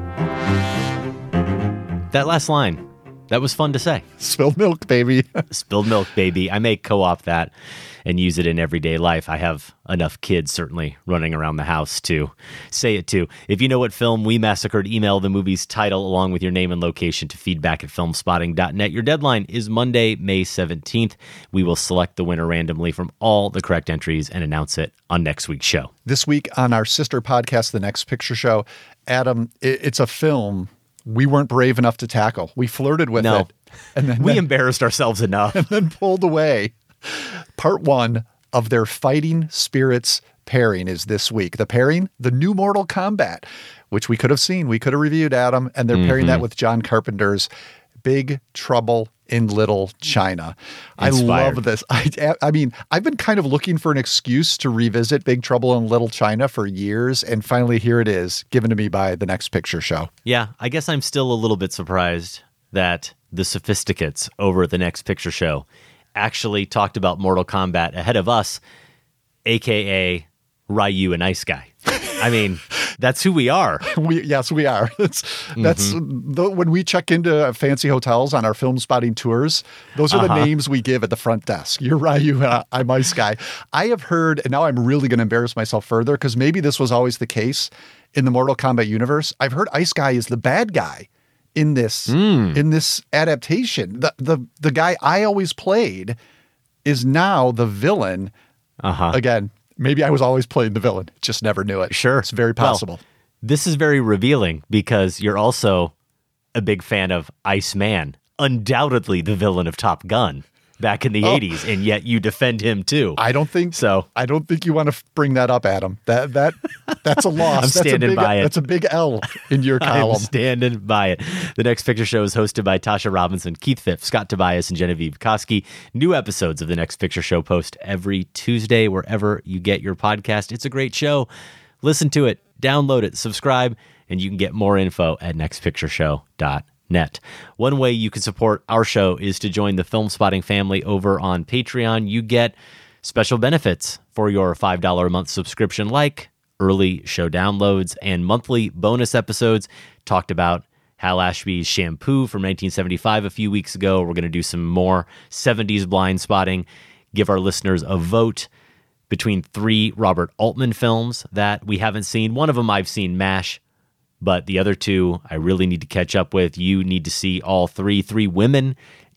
That last line, that was fun to say. Spilled milk, baby. Spilled milk, baby. I may co-opt that and use it in everyday life. I have enough kids certainly running around the house to say it to. If you know what film we massacred, email the movie's title along with your name and location to feedback at film spotting dot net. Your deadline is Monday, May seventeenth. We will select the winner randomly from all the correct entries and announce it on next week's show. This week on our sister podcast, The Next Picture Show, Adam, it's a film we weren't brave enough to tackle. We flirted with no. it. And then we then, embarrassed ourselves enough. And then pulled away. Part one of their Fighting Spirits pairing is this week. The pairing, the new Mortal Kombat, which we could have seen, we could have reviewed, Adam, and they're mm-hmm. pairing that with John Carpenter's Big Trouble in Little China. Inspired. I love this. I, I mean, I've been kind of looking for an excuse to revisit Big Trouble in Little China for years, and finally here it is, given to me by The Next Picture Show. Yeah, I guess I'm still a little bit surprised that the sophisticates over at The Next Picture Show actually talked about Mortal Kombat ahead of us, a k a. Ryu and Ice Guy. I mean, that's who we are. We, yes, we are. That's, that's mm-hmm. the, when we check into fancy hotels on our film spotting tours, those are uh-huh. the names we give at the front desk. You're Ryu and I'm Ice Guy. I have heard, and now I'm really going to embarrass myself further because maybe this was always the case in the Mortal Kombat universe. I've heard Ice Guy is the bad guy in this mm. in this adaptation. The the the guy I always played is now the villain. Uh-huh. Again, maybe I was always playing the villain, just never knew it. Sure. It's very possible. Well, this is very revealing because you're also a big fan of Iceman, undoubtedly the villain of Top Gun back in the oh. eighties, and yet you defend him too. I don't think so. I don't think you want to bring that up, Adam. That that that's a loss. I'm that's standing a big, by it. That's a big L in your column. I'm standing by it. The Next Picture Show is hosted by Tasha Robinson, Keith Phipps, Scott Tobias, and Genevieve Koski. New episodes of The Next Picture Show post every Tuesday wherever you get your podcast. It's a great show. Listen to it, download it, subscribe, and you can get more info at next picture show dot net. One way you can support our show is to join the Film Spotting family over on Patreon. You get special benefits for your five dollars a month subscription, like early show downloads and monthly bonus episodes. Talked about Hal Ashby's Shampoo from nineteen seventy-five a few weeks ago. We're going to do some more seventies blind spotting, give our listeners a vote between three Robert Altman films that we haven't seen. One of them I've seen, MASH. But the other two, I really need to catch up with. You need to see all three. Three Women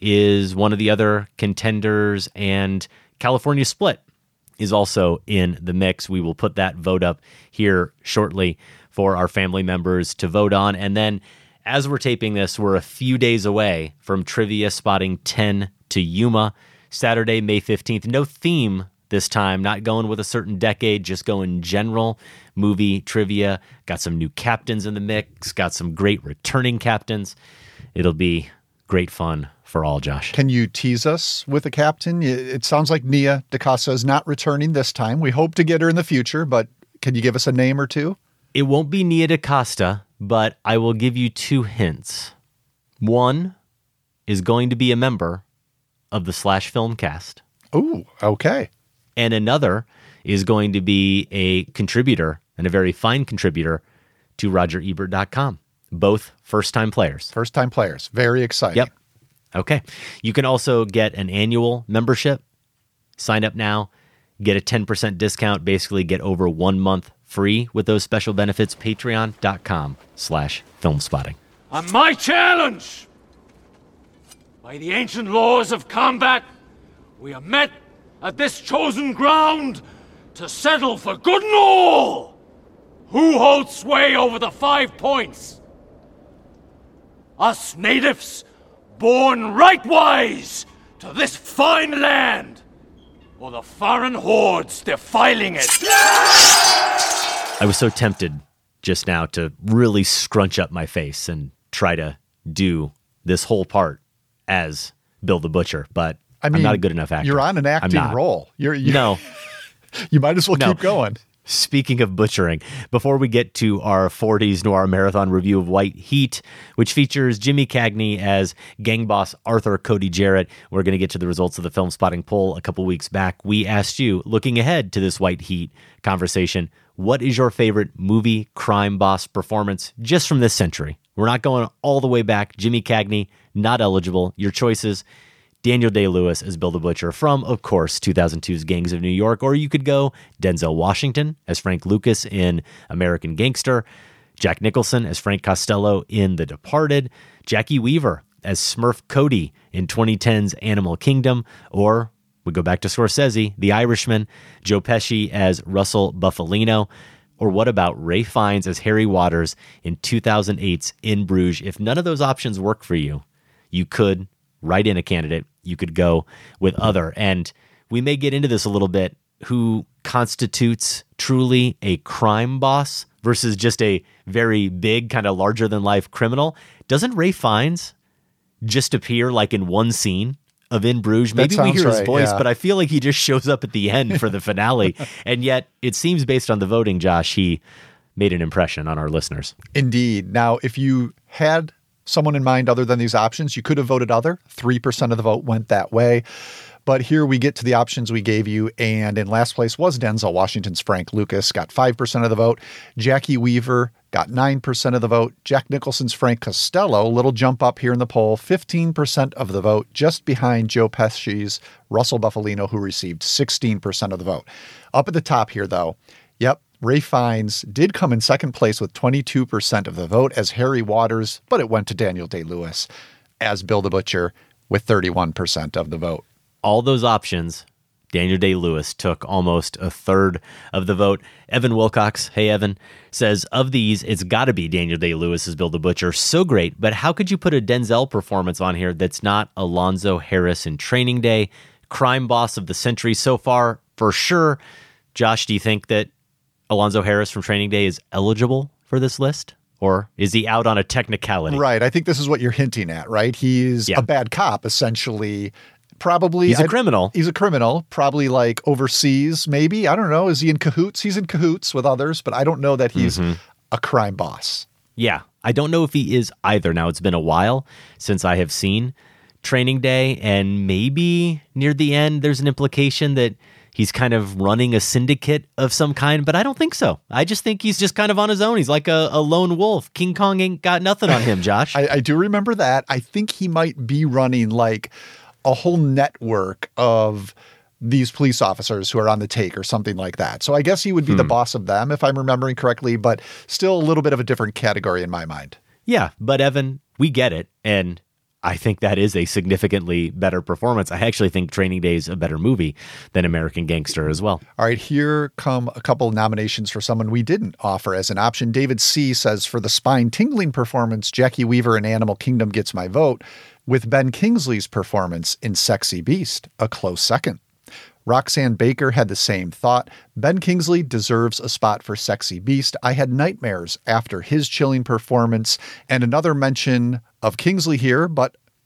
is one of the other contenders, and California Split is also in the mix. We will put that vote up here shortly for our family members to vote on. And then, as we're taping this, we're a few days away from Trivia Spotting ten to Yuma, Saturday, May fifteenth. No theme this time, not going with a certain decade, just going general movie trivia. Got some new captains in the mix, got some great returning captains. It'll be great fun for all, Josh. Can you tease us with a captain? It sounds like Nia DaCosta is not returning this time. We hope to get her in the future, but can you give us a name or two? It won't be Nia DaCosta, but I will give you two hints. One is going to be a member of the Slash film cast. Ooh, okay. And another is going to be a contributor, and a very fine contributor, to Roger Ebert dot com. Both first-time players. First-time players. Very exciting. Yep. Okay. You can also get an annual membership. Sign up now. Get a ten percent discount. Basically get over one month free with those special benefits. Patreon.com slash filmspotting. And my challenge! By the ancient laws of combat, we are met at this chosen ground to settle for good and all. Who holds sway over the five points? Us natives, born rightwise to this fine land, or the foreign hordes defiling it? I was so tempted just now to really scrunch up my face and try to do this whole part as Bill the Butcher, but I mean, I'm not a good enough actor. You're on an acting role. You're, you're No. You might as well No. keep going. Speaking of butchering, before we get to our forties Noir Marathon review of White Heat, which features Jimmy Cagney as gang boss Arthur Cody Jarrett, we're going to get to the results of the Film Spotting poll a couple weeks back. We asked you, looking ahead to this White Heat conversation, what is your favorite movie crime boss performance just from this century? We're not going all the way back. Jimmy Cagney, not eligible. Your choices: Daniel Day-Lewis as Bill the Butcher from, of course, two thousand two's Gangs of New York, or you could go Denzel Washington as Frank Lucas in American Gangster, Jack Nicholson as Frank Costello in The Departed, Jackie Weaver as Smurf Cody in twenty ten's Animal Kingdom, or we go back to Scorsese, The Irishman, Joe Pesci as Russell Buffalino, or what about Ray Fiennes as Harry Waters in two thousand eight's In Bruges? If none of those options work for you, you could write in a candidate. You could go with other. And we may get into this a little bit, who constitutes truly a crime boss versus just a very big, kind of larger than life criminal. Doesn't Ray Fiennes just appear like in one scene of In Bruges? Maybe we hear his right, voice, yeah. but I feel like he just shows up at the end for the finale. And yet it seems, based on the voting, Josh, he made an impression on our listeners. Indeed. Now, if you had someone in mind other than these options, you could have voted other. three percent of the vote went that way. But here we get to the options we gave you, and in last place was Denzel Washington's Frank Lucas, got five percent of the vote. Jackie Weaver got nine percent of the vote. Jack Nicholson's Frank Costello, little jump up here in the poll, fifteen percent of the vote, just behind Joe Pesci's Russell Buffalino, who received sixteen percent of the vote. Up at the top here, though, yep, Ray Fiennes did come in second place with twenty-two percent of the vote as Harry Waters, but it went to Daniel Day-Lewis as Bill the Butcher with thirty-one percent of the vote. All those options, Daniel Day-Lewis took almost a third of the vote. Evan Wilcox, hey Evan, says, of these, it's got to be Daniel Day-Lewis as Bill the Butcher. So great, but how could you put a Denzel performance on here that's not Alonzo Harris in Training Day? Crime boss of the century so far, for sure. Josh, do you think that Alonzo Harris from Training Day is eligible for this list? Or is he out on a technicality? Right. I think this is what you're hinting at, right? He's Yeah. a bad cop, essentially. Probably. He's a I- criminal. He's a criminal, probably like overseas, maybe. I don't know. Is he in cahoots? He's in cahoots with others, but I don't know that he's Mm-hmm. a crime boss. Yeah, I don't know if he is either. Now, it's been a while since I have seen Training Day, and maybe near the end there's an implication that he's kind of running a syndicate of some kind, but I don't think so. I just think he's just kind of on his own. He's like a, a lone wolf. King Kong ain't got nothing on him, Josh. I, I do remember that. I think he might be running like a whole network of these police officers who are on the take or something like that. So I guess he would be Hmm. the boss of them, if I'm remembering correctly, but still a little bit of a different category in my mind. Yeah, but Evan, we get it, and I think that is a significantly better performance. I actually think Training Day is a better movie than American Gangster as well. All right, here come a couple nominations for someone we didn't offer as an option. David C. says, for the spine-tingling performance, Jackie Weaver in Animal Kingdom gets my vote, with Ben Kingsley's performance in Sexy Beast a close second. Roxanne Baker had the same thought. Ben Kingsley deserves a spot for Sexy Beast. I had nightmares after his chilling performance. And another mention of Kingsley here, but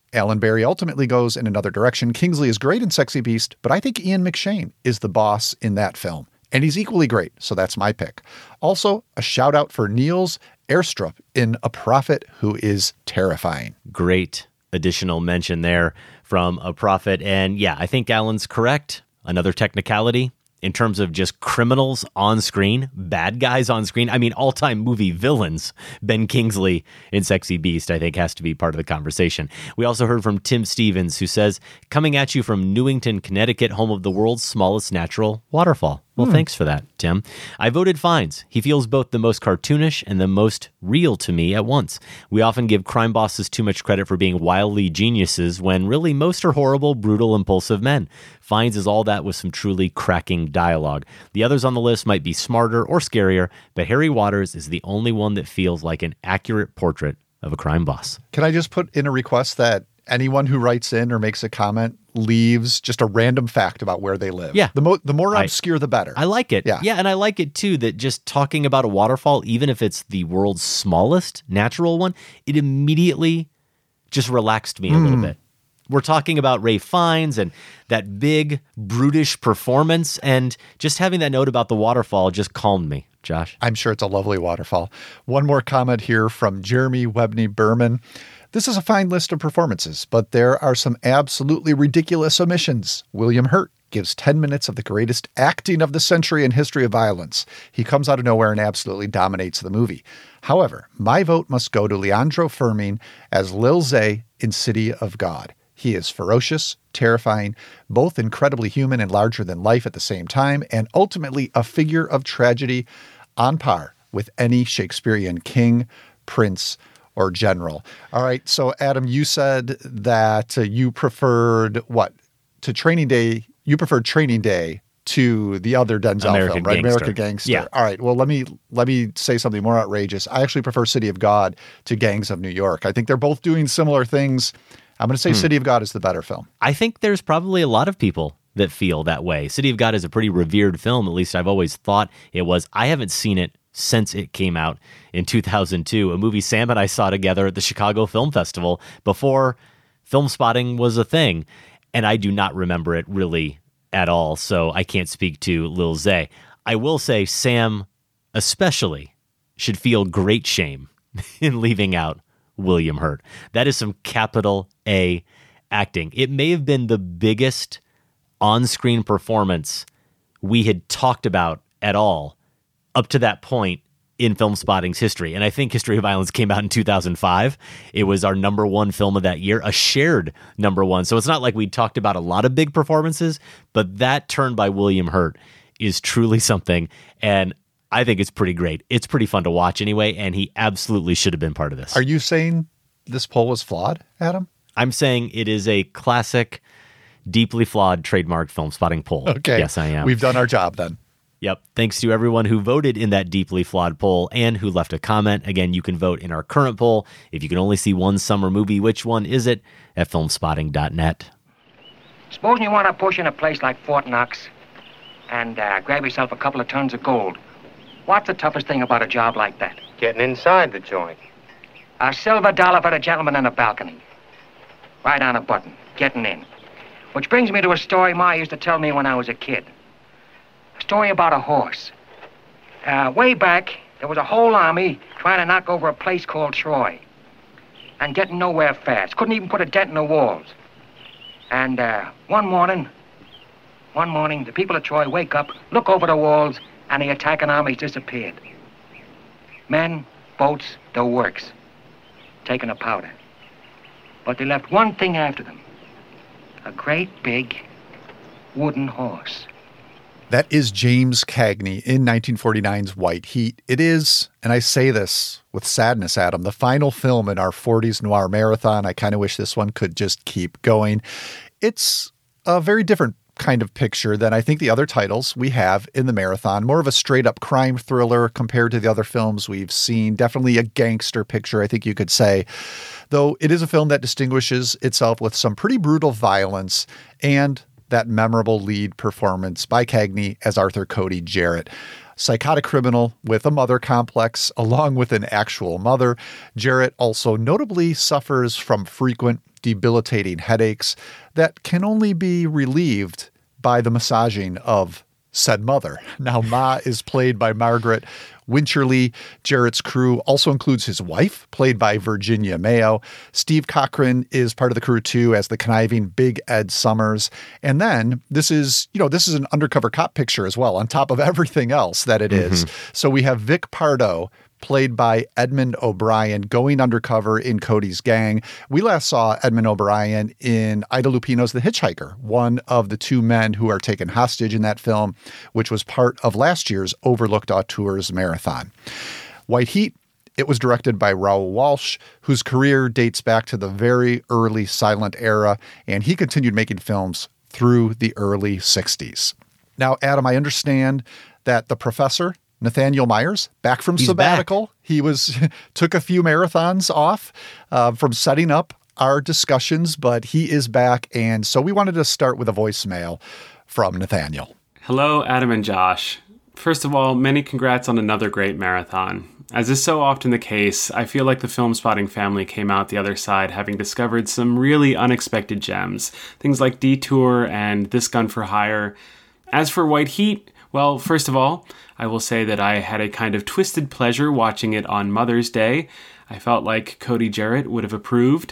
Alan Berry ultimately goes in another direction. Kingsley is great in Sexy Beast, but I think Ian McShane is the boss in that film. And he's equally great, so that's my pick. Also, a shout out for Niels Airstrup in A Prophet Who Is Terrifying. Great additional mention there from A Prophet. And yeah, I think Alan's correct. Another technicality in terms of just criminals on screen, bad guys on screen. I mean, all-time movie villains. Ben Kingsley in Sexy Beast, I think, has to be part of the conversation. We also heard from Tim Stevens, who says, coming at you from Newington, Connecticut, home of the world's smallest natural waterfall. Well, hmm. thanks for that, Tim. I voted Fiennes. He feels both the most cartoonish and the most real to me at once. We often give crime bosses too much credit for being wildly geniuses when really most are horrible, brutal, impulsive men. Fiennes is all that with some truly cracking dialogue. The others on the list might be smarter or scarier, but Harry Waters is the only one that feels like an accurate portrait of a crime boss. Can I just put in a request that anyone who writes in or makes a comment leaves just a random fact about where they live? Yeah. The, mo- the more obscure, I, the better. I like it. Yeah. Yeah, and I like it, too, that just talking about a waterfall, even if it's the world's smallest natural one, it immediately just relaxed me a mm. little bit. We're talking about Ralph Fiennes and that big, brutish performance, and just having that note about the waterfall just calmed me, Josh. I'm sure it's a lovely waterfall. One more comment here from Jeremy Webney Berman. This is a fine list of performances, but there are some absolutely ridiculous omissions. William Hurt gives ten minutes of the greatest acting of the century in history of violence. He comes out of nowhere and absolutely dominates the movie. However, my vote must go to Leandro Fermin as Lil Zay in City of God. He is ferocious, terrifying, both incredibly human and larger than life at the same time, and ultimately a figure of tragedy on par with any Shakespearean king, prince, or general. All right, so Adam, you said that uh, you preferred what? To Training Day, you preferred Training Day to the other Denzel American film, right? Gangster. American Gangster. Yeah. All right, well, let me let me say something more outrageous. I actually prefer City of God to Gangs of New York. I think they're both doing similar things. I'm going to say hmm. City of God is the better film. I think there's probably a lot of people that feel that way. City of God is a pretty revered film. At least I've always thought it was. I haven't seen it since it came out in two thousand two, a movie Sam and I saw together at the Chicago Film Festival before Film Spotting was a thing. And I do not remember it really at all, so I can't speak to Lil Zay. I will say Sam especially should feel great shame in leaving out William Hurt. That is some capital A acting. It may have been the biggest on-screen performance we had talked about at all up to that point in Film Spotting's history. And I think History of Violence came out in two thousand five. It was our number one film of that year, a shared number one. So it's not like we talked about a lot of big performances, but that turn by William Hurt is truly something. And I think it's pretty great. It's pretty fun to watch anyway, and he absolutely should have been part of this. Are you saying this poll was flawed, Adam? I'm saying it is a classic, deeply flawed, trademarked Film Spotting poll. Okay. Yes, I am. We've done our job then. Yep. Thanks to everyone who voted in that deeply flawed poll and who left a comment. Again, you can vote in our current poll. If you can only see one summer movie, which one is it? At film spotting dot net. Supposing you want to push in a place like Fort Knox and uh, grab yourself a couple of tons of gold. What's the toughest thing about a job like that? Getting inside the joint. A silver dollar for the gentleman on the balcony. Right on a button. Getting in. Which brings me to a story Ma used to tell me when I was a kid. A story about a horse. Uh, way back, there was a whole army trying to knock over a place called Troy. And getting nowhere fast. Couldn't even put a dent in the walls. And uh, one morning, one morning, the people of Troy wake up, look over the walls, and the attacking armies disappeared. Men, boats, the works. Taking a powder. But they left one thing after them. A great big wooden horse. That is James Cagney in nineteen forty-nine's White Heat. It is, and I say this with sadness, Adam, the final film in our forties noir marathon. I kind of wish this one could just keep going. It's a very different kind of picture than I think the other titles we have in the marathon. More of a straight-up crime thriller compared to the other films we've seen. Definitely a gangster picture, I think you could say. Though it is a film that distinguishes itself with some pretty brutal violence and that memorable lead performance by Cagney as Arthur Cody Jarrett. psychotic criminal with a mother complex, along with an actual mother. Jarrett also notably suffers from frequent debilitating headaches that can only be relieved by the massaging of said mother. Now, Ma is played by Margaret Wincherly. Jarrett's crew also includes his wife, played by Virginia Mayo. Steve Cochran is part of the crew too, as the conniving Big Ed Summers. And then this is, you know, this is an undercover cop picture as well, on top of everything else that it is. Mm-hmm. So we have Vic Pardo, played by Edmund O'Brien, going undercover in Cody's gang. We last saw Edmund O'Brien in Ida Lupino's The Hitchhiker, one of the two men who are taken hostage in that film, which was part of last year's Overlooked Auteurs Marathon. White Heat, it was directed by Raoul Walsh, whose career dates back to the very early silent era, and he continued making films through the early sixties. Now, Adam, I understand that the professor, Nathaniel Myers, back from He's sabbatical. Back. He was took a few marathons off uh, from setting up our discussions, but he is back. And so we wanted to start with a voicemail from Nathaniel. Hello, Adam and Josh. First of all, many congrats on another great marathon. As is so often the case, I feel like the Film Spotting family came out the other side having discovered some really unexpected gems. Things like Detour and This Gun for Hire. As for White Heat, well, first of all, I will say that I had a kind of twisted pleasure watching it on Mother's Day. I felt like Cody Jarrett would have approved.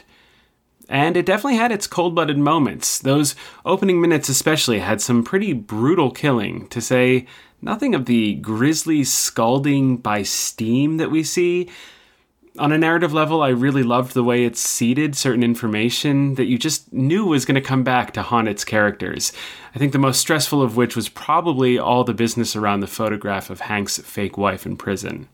And it definitely had its cold-blooded moments. Those opening minutes especially had some pretty brutal killing, to say nothing of the grisly scalding by steam that we see. On a narrative level, I really loved the way it seeded certain information that you just knew was going to come back to haunt its characters. I think the most stressful of which was probably all the business around the photograph of Hank's fake wife in prison.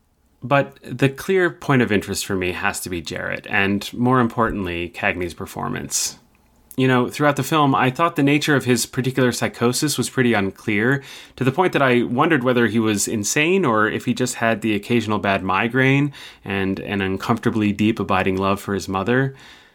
But the clear point of interest for me has to be Jarrett, and more importantly, Cagney's performance. You know, throughout the film, I thought the nature of his particular psychosis was pretty unclear, to the point that I wondered whether he was insane or if he just had the occasional bad migraine and an uncomfortably deep, abiding love for his mother.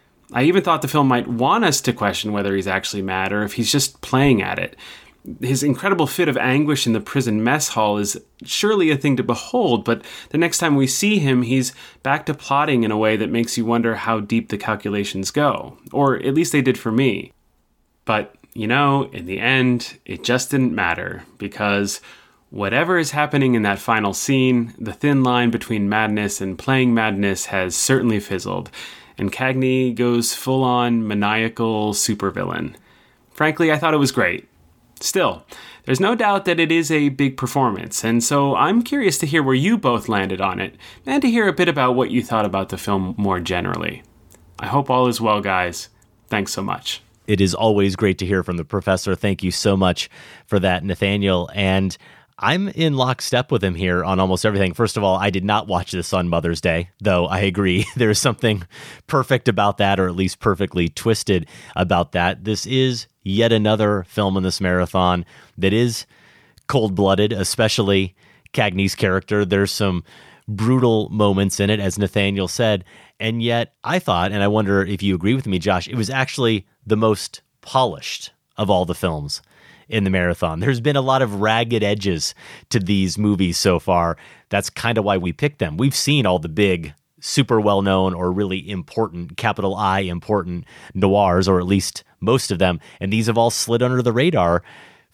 I even thought the film might want us to question whether he's actually mad or if he's just playing at it. His incredible fit of anguish in the prison mess hall is surely a thing to behold, but the next time we see him, he's back to plotting in a way that makes you wonder how deep the calculations go. Or at least they did for me. But, you know, in the end, it just didn't matter, because whatever is happening in that final scene, the thin line between madness and playing madness has certainly fizzled, and Cagney goes full-on maniacal supervillain. Frankly, I thought it was great. Still, there's no doubt that it is a big performance, and so I'm curious to hear where you both landed on it, and to hear a bit about what you thought about the film more generally. I hope all is well, guys. Thanks so much. It is always great to hear from the professor. Thank you so much for that, Nathaniel. And I'm in lockstep with him here on almost everything. First of all, I did not watch this on Mother's Day, though I agree there's something perfect about that, or at least perfectly twisted about that. This is yet another film in this marathon that is cold-blooded, especially Cagney's character. There's some brutal moments in it, as Nathaniel said, and yet I thought, and I wonder if you agree with me, Josh, it was actually the most polished of all the films in the marathon. There's been a lot of ragged edges to these movies so far. That's kind of why we picked them. We've seen all the big, super well-known or really important, capital I important noirs, or at least most of them, and these have all slid under the radar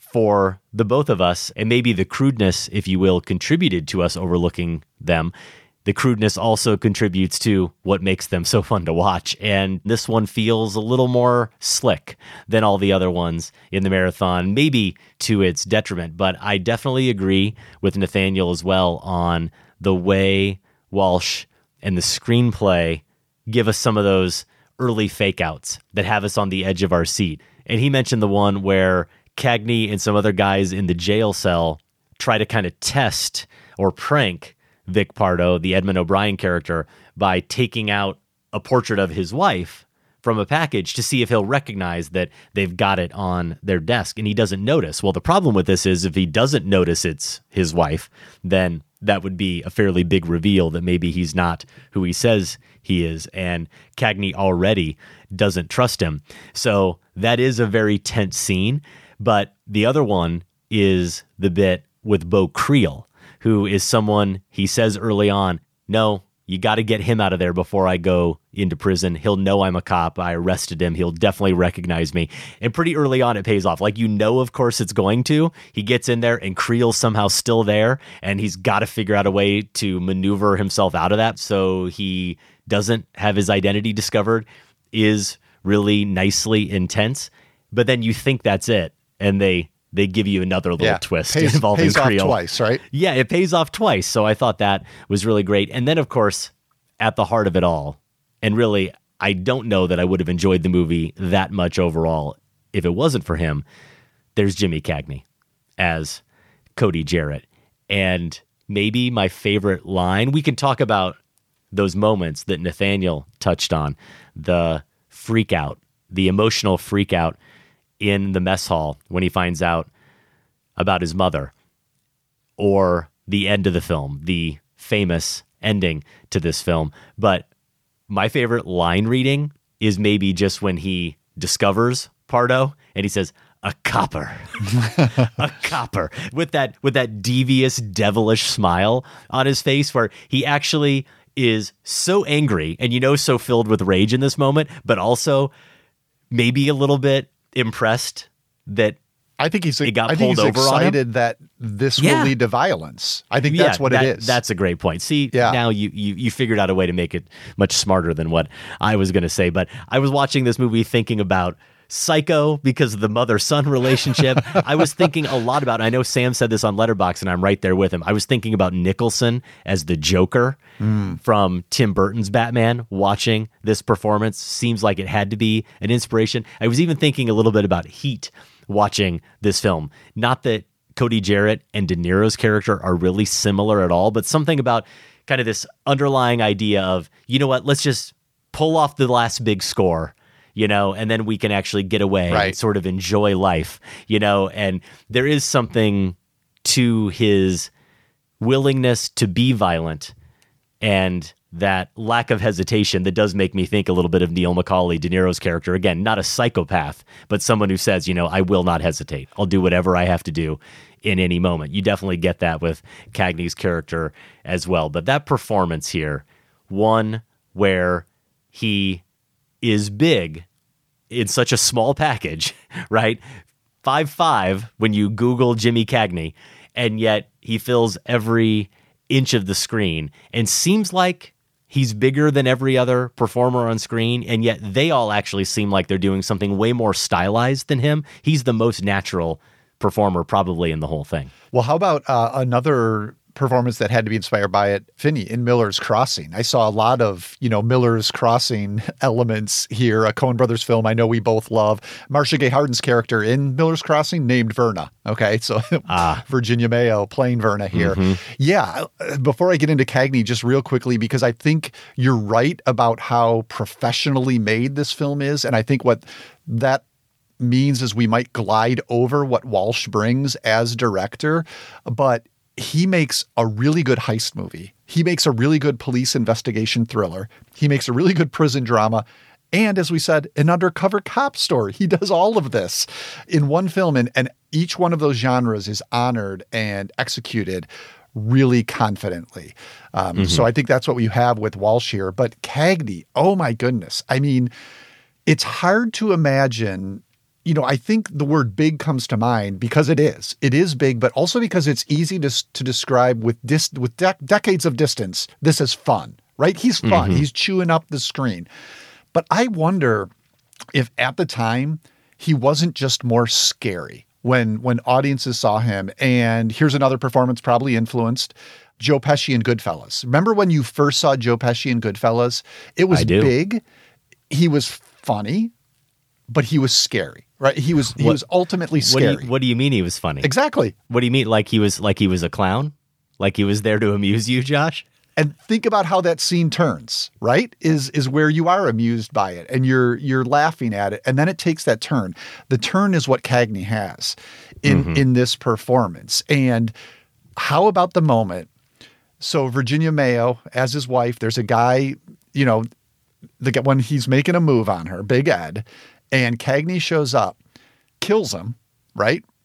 for the both of us, and maybe the crudeness, if you will, contributed to us overlooking them. The crudeness also contributes to what makes them so fun to watch, and this one feels a little more slick than all the other ones in the marathon, maybe to its detriment, but I definitely agree with Nathaniel as well on the way Walsh and the screenplay give us some of those early fake-outs that have us on the edge of our seat. And he mentioned the one where Cagney and some other guys in the jail cell try to kind of test or prank Vic Pardo, the Edmund O'Brien character, by taking out a portrait of his wife from a package to see if he'll recognize that they've got it on their desk, and he doesn't notice. Well, the problem with this is if he doesn't notice it's his wife, then that would be a fairly big reveal that maybe he's not who he says he is, and Cagney already doesn't trust him. So that is a very tense scene, but the other one is the bit with Beau Creel, who is someone he says early on, no, you got to get him out of there before I go into prison. He'll know I'm a cop. I arrested him. He'll definitely recognize me. And pretty early on, it pays off. Like, you know, of course it's going to. He gets in there and Creel's somehow still there, and he's got to figure out a way to maneuver himself out of that so he doesn't have his identity discovered, is really nicely intense. But then you think that's it, and they they give you another little yeah, twist pays, involving pays Creel. Off twice, right? Yeah, it pays off twice. So I thought that was really great. And then, of course, at the heart of it all, and really, I don't know that I would have enjoyed the movie that much overall if it wasn't for him, there's Jimmy Cagney as Cody Jarrett. And maybe my favorite line, we can talk about those moments that Nathaniel touched on, the freak out, the emotional freak out in the mess hall when he finds out about his mother, or the end of the film, the famous ending to this film. But my favorite line reading is maybe just when he discovers Pardo and he says, a copper, a copper, with that, with that devious, devilish smile on his face, where he actually is so angry and, you know, so filled with rage in this moment, but also maybe a little bit impressed that I think he's it got I think pulled he's over on him. excited that this Yeah. will lead to violence. I think that's Yeah, what that- it is. That's a great point. See, Yeah. now you, you you figured out a way to make it much smarter than what I was going to say. But I was watching this movie thinking about Psycho because of the mother-son relationship. I was thinking a lot about, I know Sam said this on Letterboxd, and I'm right there with him. I was thinking about Nicholson as the Joker Mm. from Tim Burton's Batman. Watching this performance seems like it had to be an inspiration. I was even thinking a little bit about Heat watching this film. Not that Cody Jarrett and De Niro's character are really similar at all, but something about kind of this underlying idea of, you know what, let's just pull off the last big score, you know, and then we can actually get away Right. and sort of enjoy life, you know, and there is something to his willingness to be violent and that lack of hesitation that does make me think a little bit of Neil McCauley, De Niro's character. Again, not a psychopath, but someone who says, you know, I will not hesitate. I'll do whatever I have to do in any moment. You definitely get that with Cagney's character as well. But that performance here, one where he is big in such a small package, right? five five when you Google Jimmy Cagney, and yet he fills every inch of the screen and seems like he's bigger than every other performer on screen, and yet they all actually seem like they're doing something way more stylized than him. He's the most natural performer probably in the whole thing. Well, how about uh, another performance that had to be inspired by it, Finney, in Miller's Crossing? I saw a lot of, you know, Miller's Crossing elements here, a Coen Brothers film I know we both love. Marcia Gay Harden's character in Miller's Crossing named Verna. Okay, so ah. Virginia Mayo playing Verna here. Mm-hmm. Yeah, before I get into Cagney, just real quickly, because I think you're right about how professionally made this film is, and I think what that means is we might glide over what Walsh brings as director, but he makes a really good heist movie. He makes a really good police investigation thriller. He makes a really good prison drama. And as we said, an undercover cop story. He does all of this in one film. And, and each one of those genres is honored and executed really confidently. Um, Mm-hmm. So I think that's what we have with Walsh here. But Cagney, oh my goodness. I mean, it's hard to imagine. You know, I think the word big comes to mind because it is. It is big, but also because it's easy to to describe with dis, with de- decades of distance. This is fun, right? He's fun. Mm-hmm. He's chewing up the screen. But I wonder if at the time he wasn't just more scary when when audiences saw him. And here's another performance probably influenced. Joe Pesci in Goodfellas. Remember when you first saw Joe Pesci in Goodfellas? It was I do. big. He was funny, but he was scary. Right. He was he What- was ultimately What scary. do, you, what do you mean he was funny? Exactly. What do you mean? Like he was like he was a clown? Like he was there to amuse you, Josh? And think about how that scene turns, right? Is is where you are amused by it and you're you're laughing at it. And then it takes that turn. The turn is what Cagney has in, Mm-hmm. in this performance. And how about the moment? So Virginia Mayo, as his wife, there's a guy, you know, the guy- when he's making a move on her, Big Ed, and Cagney shows up, kills him, right?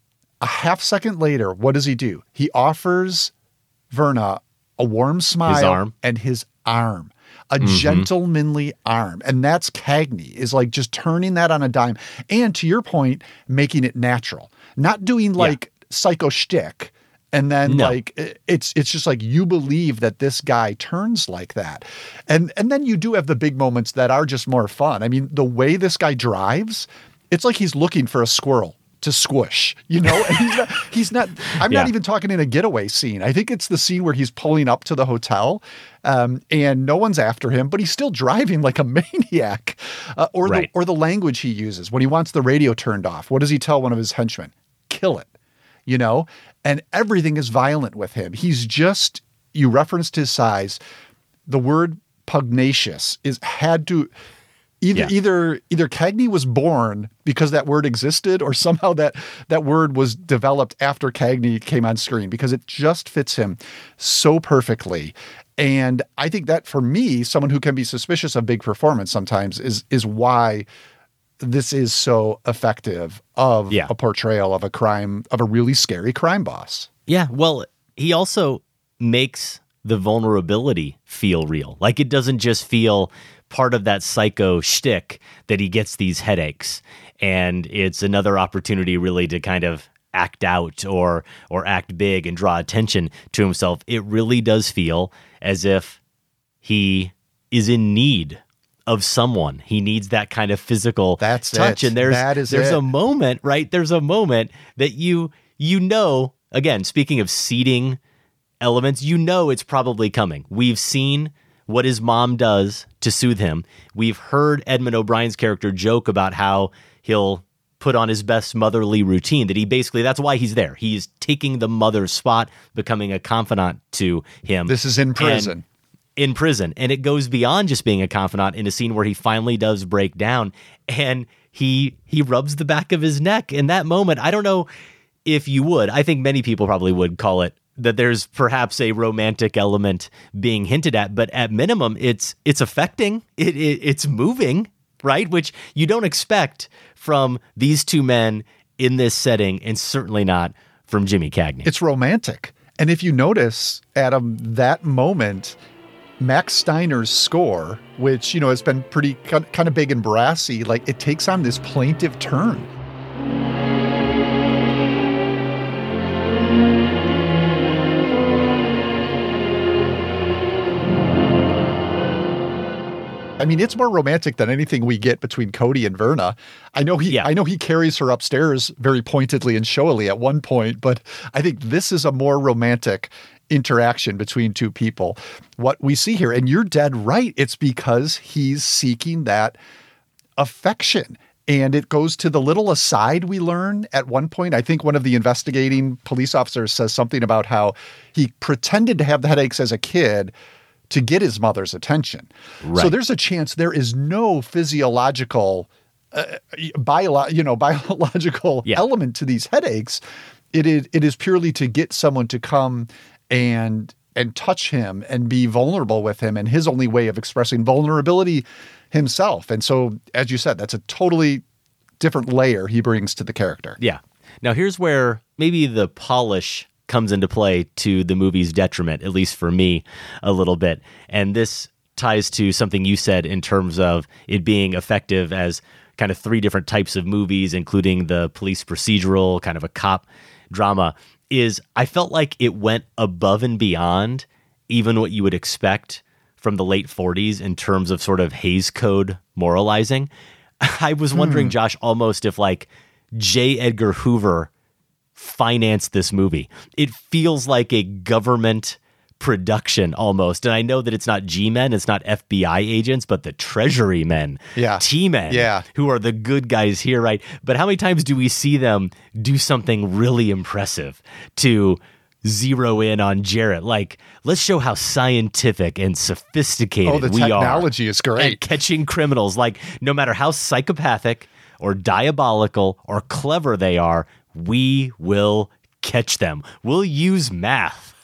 A half second later, what does he do? He offers Verna a warm smile His arm. and his arm. A Mm-hmm. gentlemanly arm. And that's Cagney, is like just turning that on a dime. And to your point, making it natural. Not doing like yeah. psycho shtick. And then no. like it's it's just like you believe that this guy turns like that. And and then you do have the big moments that are just more fun. I mean, the way this guy drives, it's like he's looking for a squirrel to squish, you know, and he's not, he's not, I'm yeah. not even talking in a getaway scene. I think it's the scene where he's pulling up to the hotel um, and no one's after him, but he's still driving like a maniac uh, or, right. the, or the language he uses when he wants the radio turned off. What does he tell one of his henchmen? Kill it, you know, and everything is violent with him. He's just, you referenced his size. The word pugnacious is had to, Either, yeah. either either Cagney was born because that word existed, or somehow that that word was developed after Cagney came on screen, because it just fits him so perfectly. And I think that for me, someone who can be suspicious of big performance sometimes is is why this is so effective of yeah. a portrayal of a crime, of a really scary crime boss. Yeah, well, he also makes the vulnerability feel real. Like it doesn't just feel part of that psycho shtick that he gets these headaches, and it's another opportunity really to kind of act out or or act big and draw attention to himself. It really does feel as if he is in need of someone. He needs that kind of physical That's touch. It. And there's that is there's it. a moment, right? There's a moment that you you know, again, speaking of seeding elements, you know it's probably coming. We've seen what his mom does to soothe him. We've heard Edmund O'Brien's character joke about how he'll put on his best motherly routine, that he basically, that's why he's there. He's taking the mother's spot, becoming a confidant to him. This is in prison. And in prison. And it goes beyond just being a confidant in a scene where he finally does break down and he he rubs the back of his neck. In that moment, I don't know if you would, I think many people probably would call it that there's perhaps a romantic element being hinted at, but at minimum, it's it's affecting, it, it it's moving, right? Which you don't expect from these two men in this setting, and certainly not from Jimmy Cagney. It's romantic. And if you notice, Adam, that moment, Max Steiner's score, which, you know, has been pretty kind of big and brassy, like it takes on this plaintive turn. I mean, it's more romantic than anything we get between Cody and Verna. I know he, yeah. I know he carries her upstairs very pointedly and showily at one point, but I think this is a more romantic interaction between two people. What we see here, and you're dead right, it's because he's seeking that affection. And it goes to the little aside we learn at one point. I think one of the investigating police officers says something about how he pretended to have the headaches as a kid to get his mother's attention. Right. So there's a chance there is no physiological, uh, bio, you know, biological yeah. element to these headaches. It is it is purely to get someone to come and and touch him and be vulnerable with him, and his only way of expressing vulnerability himself. And so, as you said, that's a totally different layer he brings to the character. Yeah. Now here's where maybe the polish comes into play to the movie's detriment, at least for me, a little bit. And this ties to something you said in terms of it being effective as kind of three different types of movies, including the police procedural, kind of a cop drama, is I felt like it went above and beyond even what you would expect from the late forties in terms of sort of Hays Code moralizing. I was wondering, hmm. Josh, almost if like J. Edgar Hoover financed this movie. It feels like a government production almost. And I know that it's not G-men, it's not F B I agents, but the Treasury men, yeah. T-men, yeah. who are the good guys here, right? But how many times do we see them do something really impressive to zero in on Jarrett? Like, let's show how scientific and sophisticated oh, the we are. Technology is great. At catching criminals. Like, no matter how psychopathic or diabolical or clever they are, we will catch them. We'll use math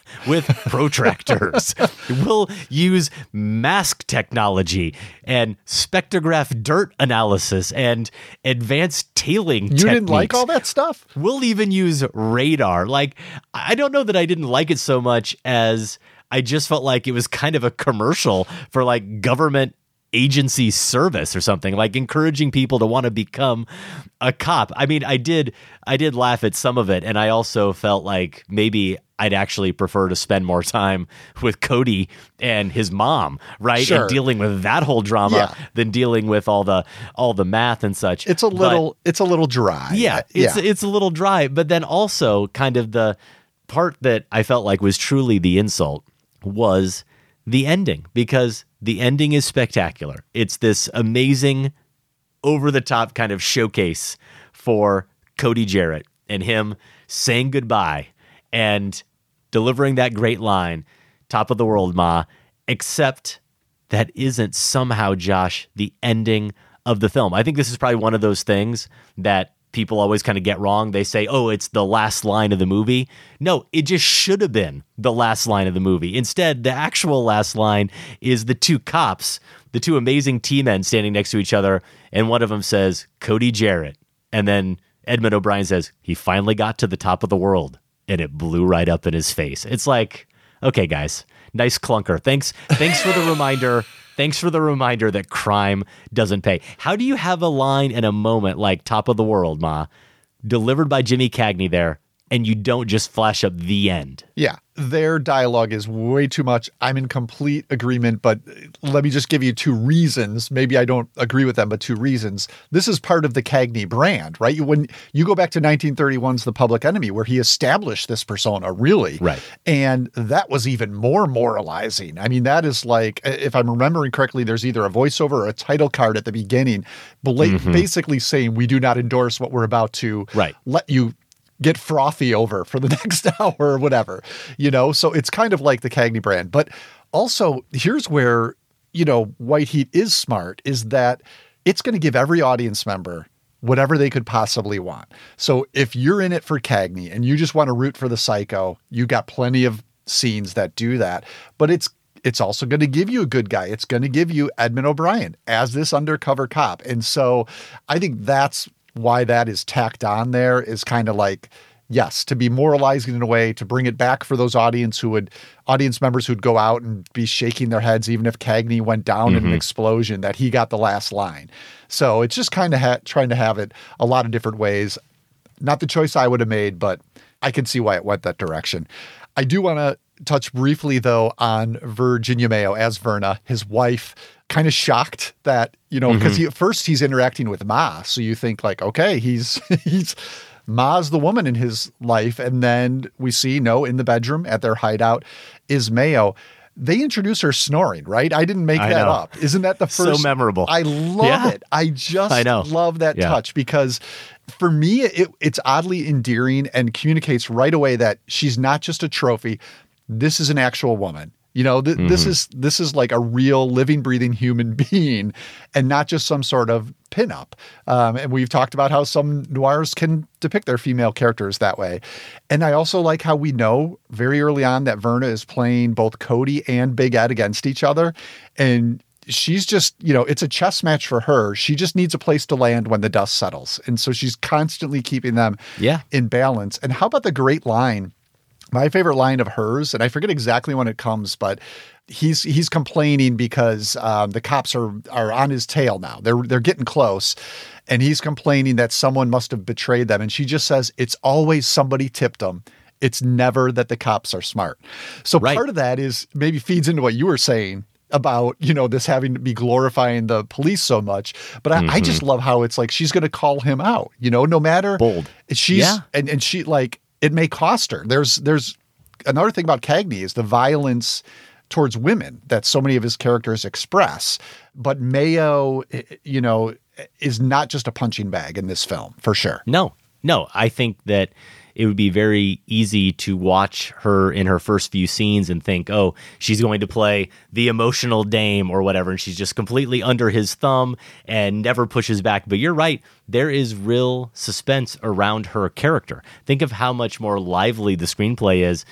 with protractors. We'll use mask technology and spectrograph dirt analysis and advanced tailing You techniques. didn't like all that stuff? We'll even use radar. Like, I don't know that I didn't like it so much as I just felt like it was kind of a commercial for like government agency service or something, like encouraging people to want to become a cop. I mean, I did I did laugh at some of it, and I also felt like maybe I'd actually prefer to spend more time with Cody and his mom, right? Sure. And dealing with that whole drama Yeah. than dealing with all the all the math and such. It's a little But, it's a little dry. yeah, it's it's a little dry, but then also kind of the part that I felt like was truly the insult was the ending, because the ending is spectacular. It's this amazing, over-the-top kind of showcase for Cody Jarrett and him saying goodbye and delivering that great line, top of the world, Ma, except that isn't somehow, Josh, the ending of the film. I think this is probably one of those things that people always kind of get wrong. They say, oh, it's the last line of the movie. No, it just should have been the last line of the movie. Instead, the actual last line is the two cops, the two amazing T-men standing next to each other, and one of them says, Cody Jarrett. And then Edmund O'Brien says, he finally got to the top of the world, and it blew right up in his face. It's like, okay, guys, nice clunker. Thanks, thanks for the reminder. Thanks for the reminder that crime doesn't pay. How do you have a line in a moment like Top of the World, Ma, delivered by Jimmy Cagney there, and you don't just flash up the end? Yeah, their dialogue is way too much. I'm in complete agreement, but let me just give you two reasons. Maybe I don't agree with them, but two reasons. This is part of the Cagney brand, right? When you go back to nineteen thirty-one's The Public Enemy, where he established this persona, really. Right. And that was even more moralizing. I mean, that is like, if I'm remembering correctly, there's either a voiceover or a title card at the beginning, bla- Mm-hmm. basically saying, we do not endorse what we're about to Right. let you get frothy over for the next hour or whatever, you know? So it's kind of like the Cagney brand. But also, here's where, you know, White Heat is smart, is that it's going to give every audience member whatever they could possibly want. So if you're in it for Cagney and you just want to root for the psycho, you got plenty of scenes that do that. But it's it's also going to give you a good guy. It's going to give you Edmund O'Brien as this undercover cop. And so I think that's why that is tacked on there, is kind of like, yes, to be moralizing in a way, to bring it back for those audience who would audience members who'd go out and be shaking their heads, even if Cagney went down Mm-hmm. in an explosion, that he got the last line. So it's just kind of ha- trying to have it a lot of different ways. Not the choice I would have made, but I can see why it went that direction. I do want to touch briefly, though, on Virginia Mayo as Verna, his wife, kind of shocked that, you know, because Mm-hmm. he, at first he's interacting with Ma. So you think like, okay, he's, he's, Ma's the woman in his life. And then we see, no, in the bedroom at their hideout is Mayo. They introduce her snoring, right? I didn't make I that know. up. Isn't that the So first? memorable. I love Yeah. it. I just I know. love that Yeah. touch, because for me, it, it's oddly endearing and communicates right away that she's not just a trophy. This is an actual woman. You know, th- this Mm-hmm. is this is like a real living, breathing human being, and not just some sort of pinup. Um, and we've talked about how some noirs can depict their female characters that way. And I also like how we know very early on that Verna is playing both Cody and Big Ed against each other. And she's just, you know, it's a chess match for her. She just needs a place to land when the dust settles. And so she's constantly keeping them Yeah. in balance. And how about the great line? My favorite line of hers, and I forget exactly when it comes, but he's he's complaining because um, the cops are are on his tail now. They're they're getting close, and he's complaining that someone must have betrayed them. And she just says, "It's always somebody tipped them. It's never that the cops are smart." So Right. part of that is maybe feeds into what you were saying about, you know, this having to be glorifying the police so much. But I, I just love how it's like she's going to call him out. You know, no matter Bold. She's Yeah. and and she like. It may cost her. There's there's another thing about Cagney is the violence towards women that so many of his characters express. But Mayo, you know, is not just a punching bag in this film, for sure. No, no. I think that it would be very easy to watch her in her first few scenes and think, oh, she's going to play the emotional dame or whatever, and she's just completely under his thumb and never pushes back. But you're right. There is real suspense around her character. Think of how much more lively the screenplay is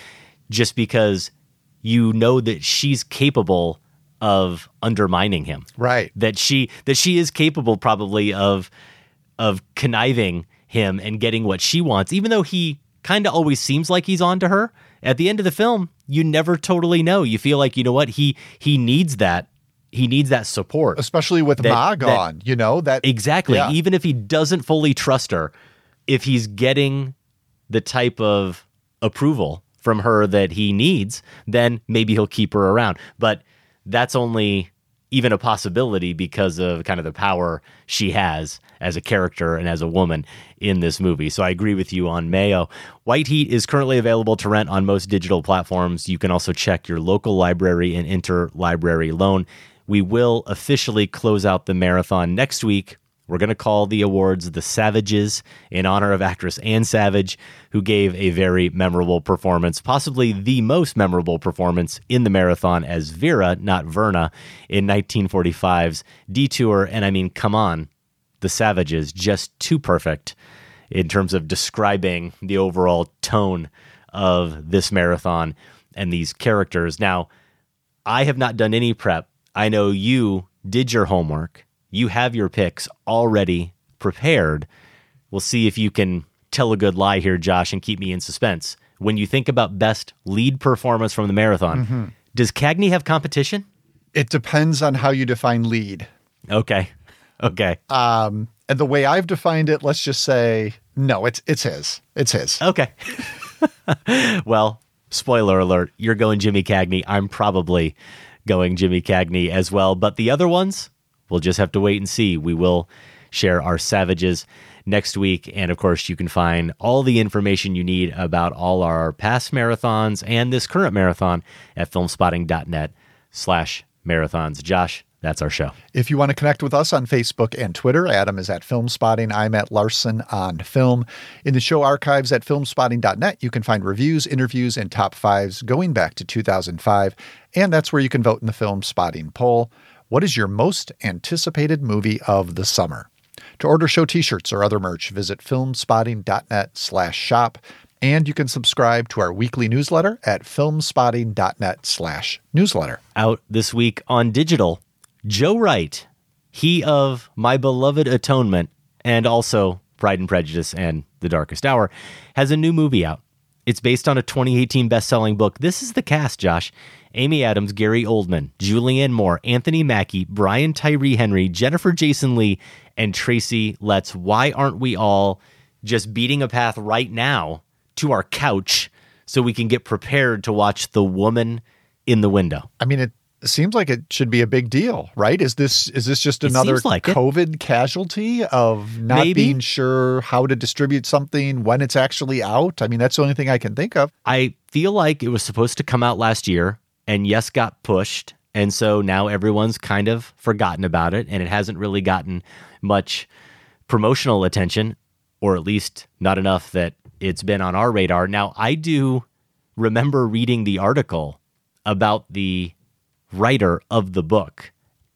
just because you know that she's capable of undermining him. Right. That she that she is capable probably of of conniving him and getting what she wants, even though he kind of always seems like he's on to her. At the end of the film, you never totally know. You feel like, you know what, he he needs that. He needs that support. Especially with that, Ma gone, that, you know, that exactly. Yeah. Even if he doesn't fully trust her, if he's getting the type of approval from her that he needs, then maybe he'll keep her around. But that's only even a possibility because of kind of the power she has as a character and as a woman in this movie. So I agree with you on Mayo. White Heat is currently available to rent on most digital platforms. You can also check your local library and interlibrary loan. We will officially close out the marathon next week. We're going to call the awards the Savages in honor of actress Ann Savage, who gave a very memorable performance, possibly the most memorable performance in the marathon as Vera, not Verna, in nineteen forty-five's Detour. And I mean, come on, the Savages, just too perfect in terms of describing the overall tone of this marathon and these characters. Now, I have not done any prep. I know you did your homework. You have your picks already prepared. We'll see if you can tell a good lie here, Josh, and keep me in suspense. When you think about best lead performance from the marathon, mm-hmm. does Cagney have competition? It depends on how you define lead. Okay. Okay. Um, and the way I've defined it, let's just say, no, it's it's his. It's his. Okay. Well, spoiler alert, you're going Jimmy Cagney. I'm probably going Jimmy Cagney as well. But the other ones, we'll just have to wait and see. We will share our Savages next week. And of course, you can find all the information you need about all our past marathons and this current marathon at filmspotting.net slash marathons. Josh, that's our show. If you want to connect with us on Facebook and Twitter, Adam is at Filmspotting. I'm at Larson on Film. In the show archives at filmspotting dot net, you can find reviews, interviews, and top fives going back to two thousand five. And that's where you can vote in the Film Spotting poll. What is your most anticipated movie of the summer? To order show t-shirts or other merch, visit filmspotting.net slash shop. And you can subscribe to our weekly newsletter at filmspotting.net slash newsletter. Out this week on digital, Joe Wright, he of My Beloved Atonement and also Pride and Prejudice and The Darkest Hour, has a new movie out. It's based on a twenty eighteen best-selling book. This is the cast, Josh. Amy Adams, Gary Oldman, Julianne Moore, Anthony Mackie, Brian Tyree Henry, Jennifer Jason Leigh, and Tracy Letts. Why aren't we all just beating a path right now to our couch so we can get prepared to watch The Woman in the Window? I mean, it seems like it should be a big deal, right? Is this is this just another like COVID it. casualty of not Maybe. being sure how to distribute something when it's actually out? I mean, that's the only thing I can think of. I feel like it was supposed to come out last year and yes, got pushed. And so now everyone's kind of forgotten about it and it hasn't really gotten much promotional attention, or at least not enough that it's been on our radar. Now, I do remember reading the article about the writer of the book.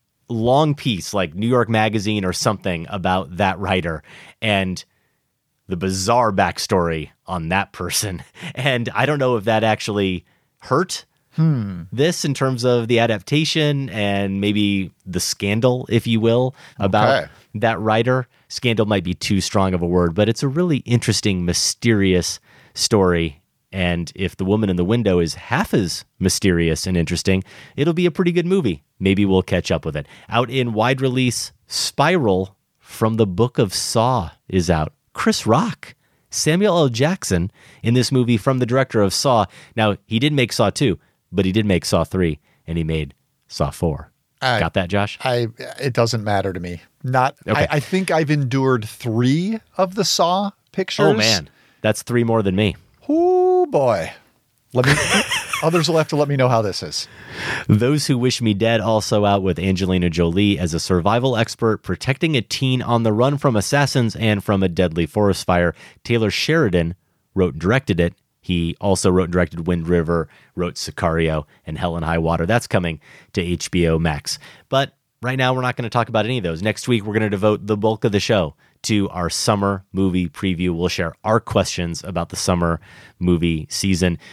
Long piece, like New York Magazine or something about that writer and the bizarre backstory on that person. And I don't know if that actually hurt Hmm. this in terms of the adaptation and maybe the scandal, if you will, about Okay. that writer. Scandal might be too strong of a word, but it's a really interesting, mysterious story. And if The Woman in the Window is half as mysterious and interesting, it'll be a pretty good movie. Maybe we'll catch up with it. Out in wide release, Spiral from the Book of Saw is out. Chris Rock, Samuel L. Jackson in this movie from the director of Saw. Now, he did make Saw two, but he did make Saw three, and he made Saw four. I, Got that, Josh? I it doesn't matter to me. Not. Okay. I, I think I've endured three of the Saw pictures. Oh, man. That's three more than me. Oh, boy. Let me. Others will have to let me know how this is. Those Who Wish Me Dead also out with Angelina Jolie as a survival expert protecting a teen on the run from assassins and from a deadly forest fire. Taylor Sheridan wrote and directed it. He also wrote and directed Wind River, wrote Sicario, and Hell and High Water. That's coming to H B O Max. But right now, we're not going to talk about any of those. Next week, we're going to devote the bulk of the show to our summer movie preview. We'll share our questions about the summer movie season.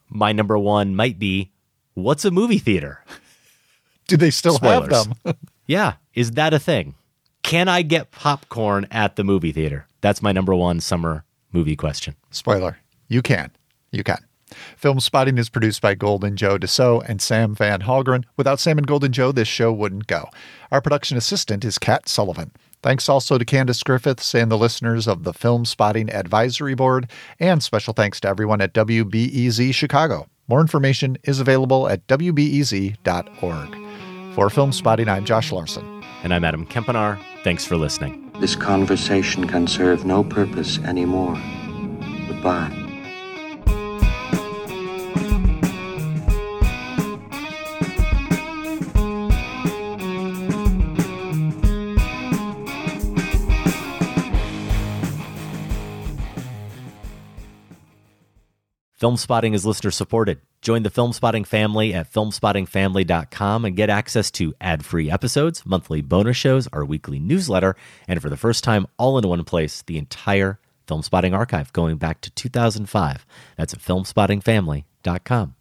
my number one might be, what's a movie theater? Do they still Spoilers. have them? Yeah. Is that a thing? Can I get popcorn at the movie theater? That's my number one summer movie question. Spoiler. You can. You can. Film Spotting is produced by Golden Joe Dassault and Sam Van Halgren. Without Sam and Golden Joe, this show wouldn't go. Our production assistant is Kat Sullivan. Thanks also to Candace Griffiths and the listeners of the Film Spotting Advisory Board, and special thanks to everyone at W B E Z Chicago. More information is available at W B E Z dot org. For Film Spotting, I'm Josh Larson. And I'm Adam Kempenaar. Thanks for listening. This conversation can serve no purpose anymore. Goodbye. Film Spotting is listener supported. Join the Film Spotting family at film spotting family dot com and get access to ad-free episodes, monthly bonus shows, our weekly newsletter, and for the first time, all in one place, the entire Film Spotting archive going back to two thousand five. That's at film spotting family dot com.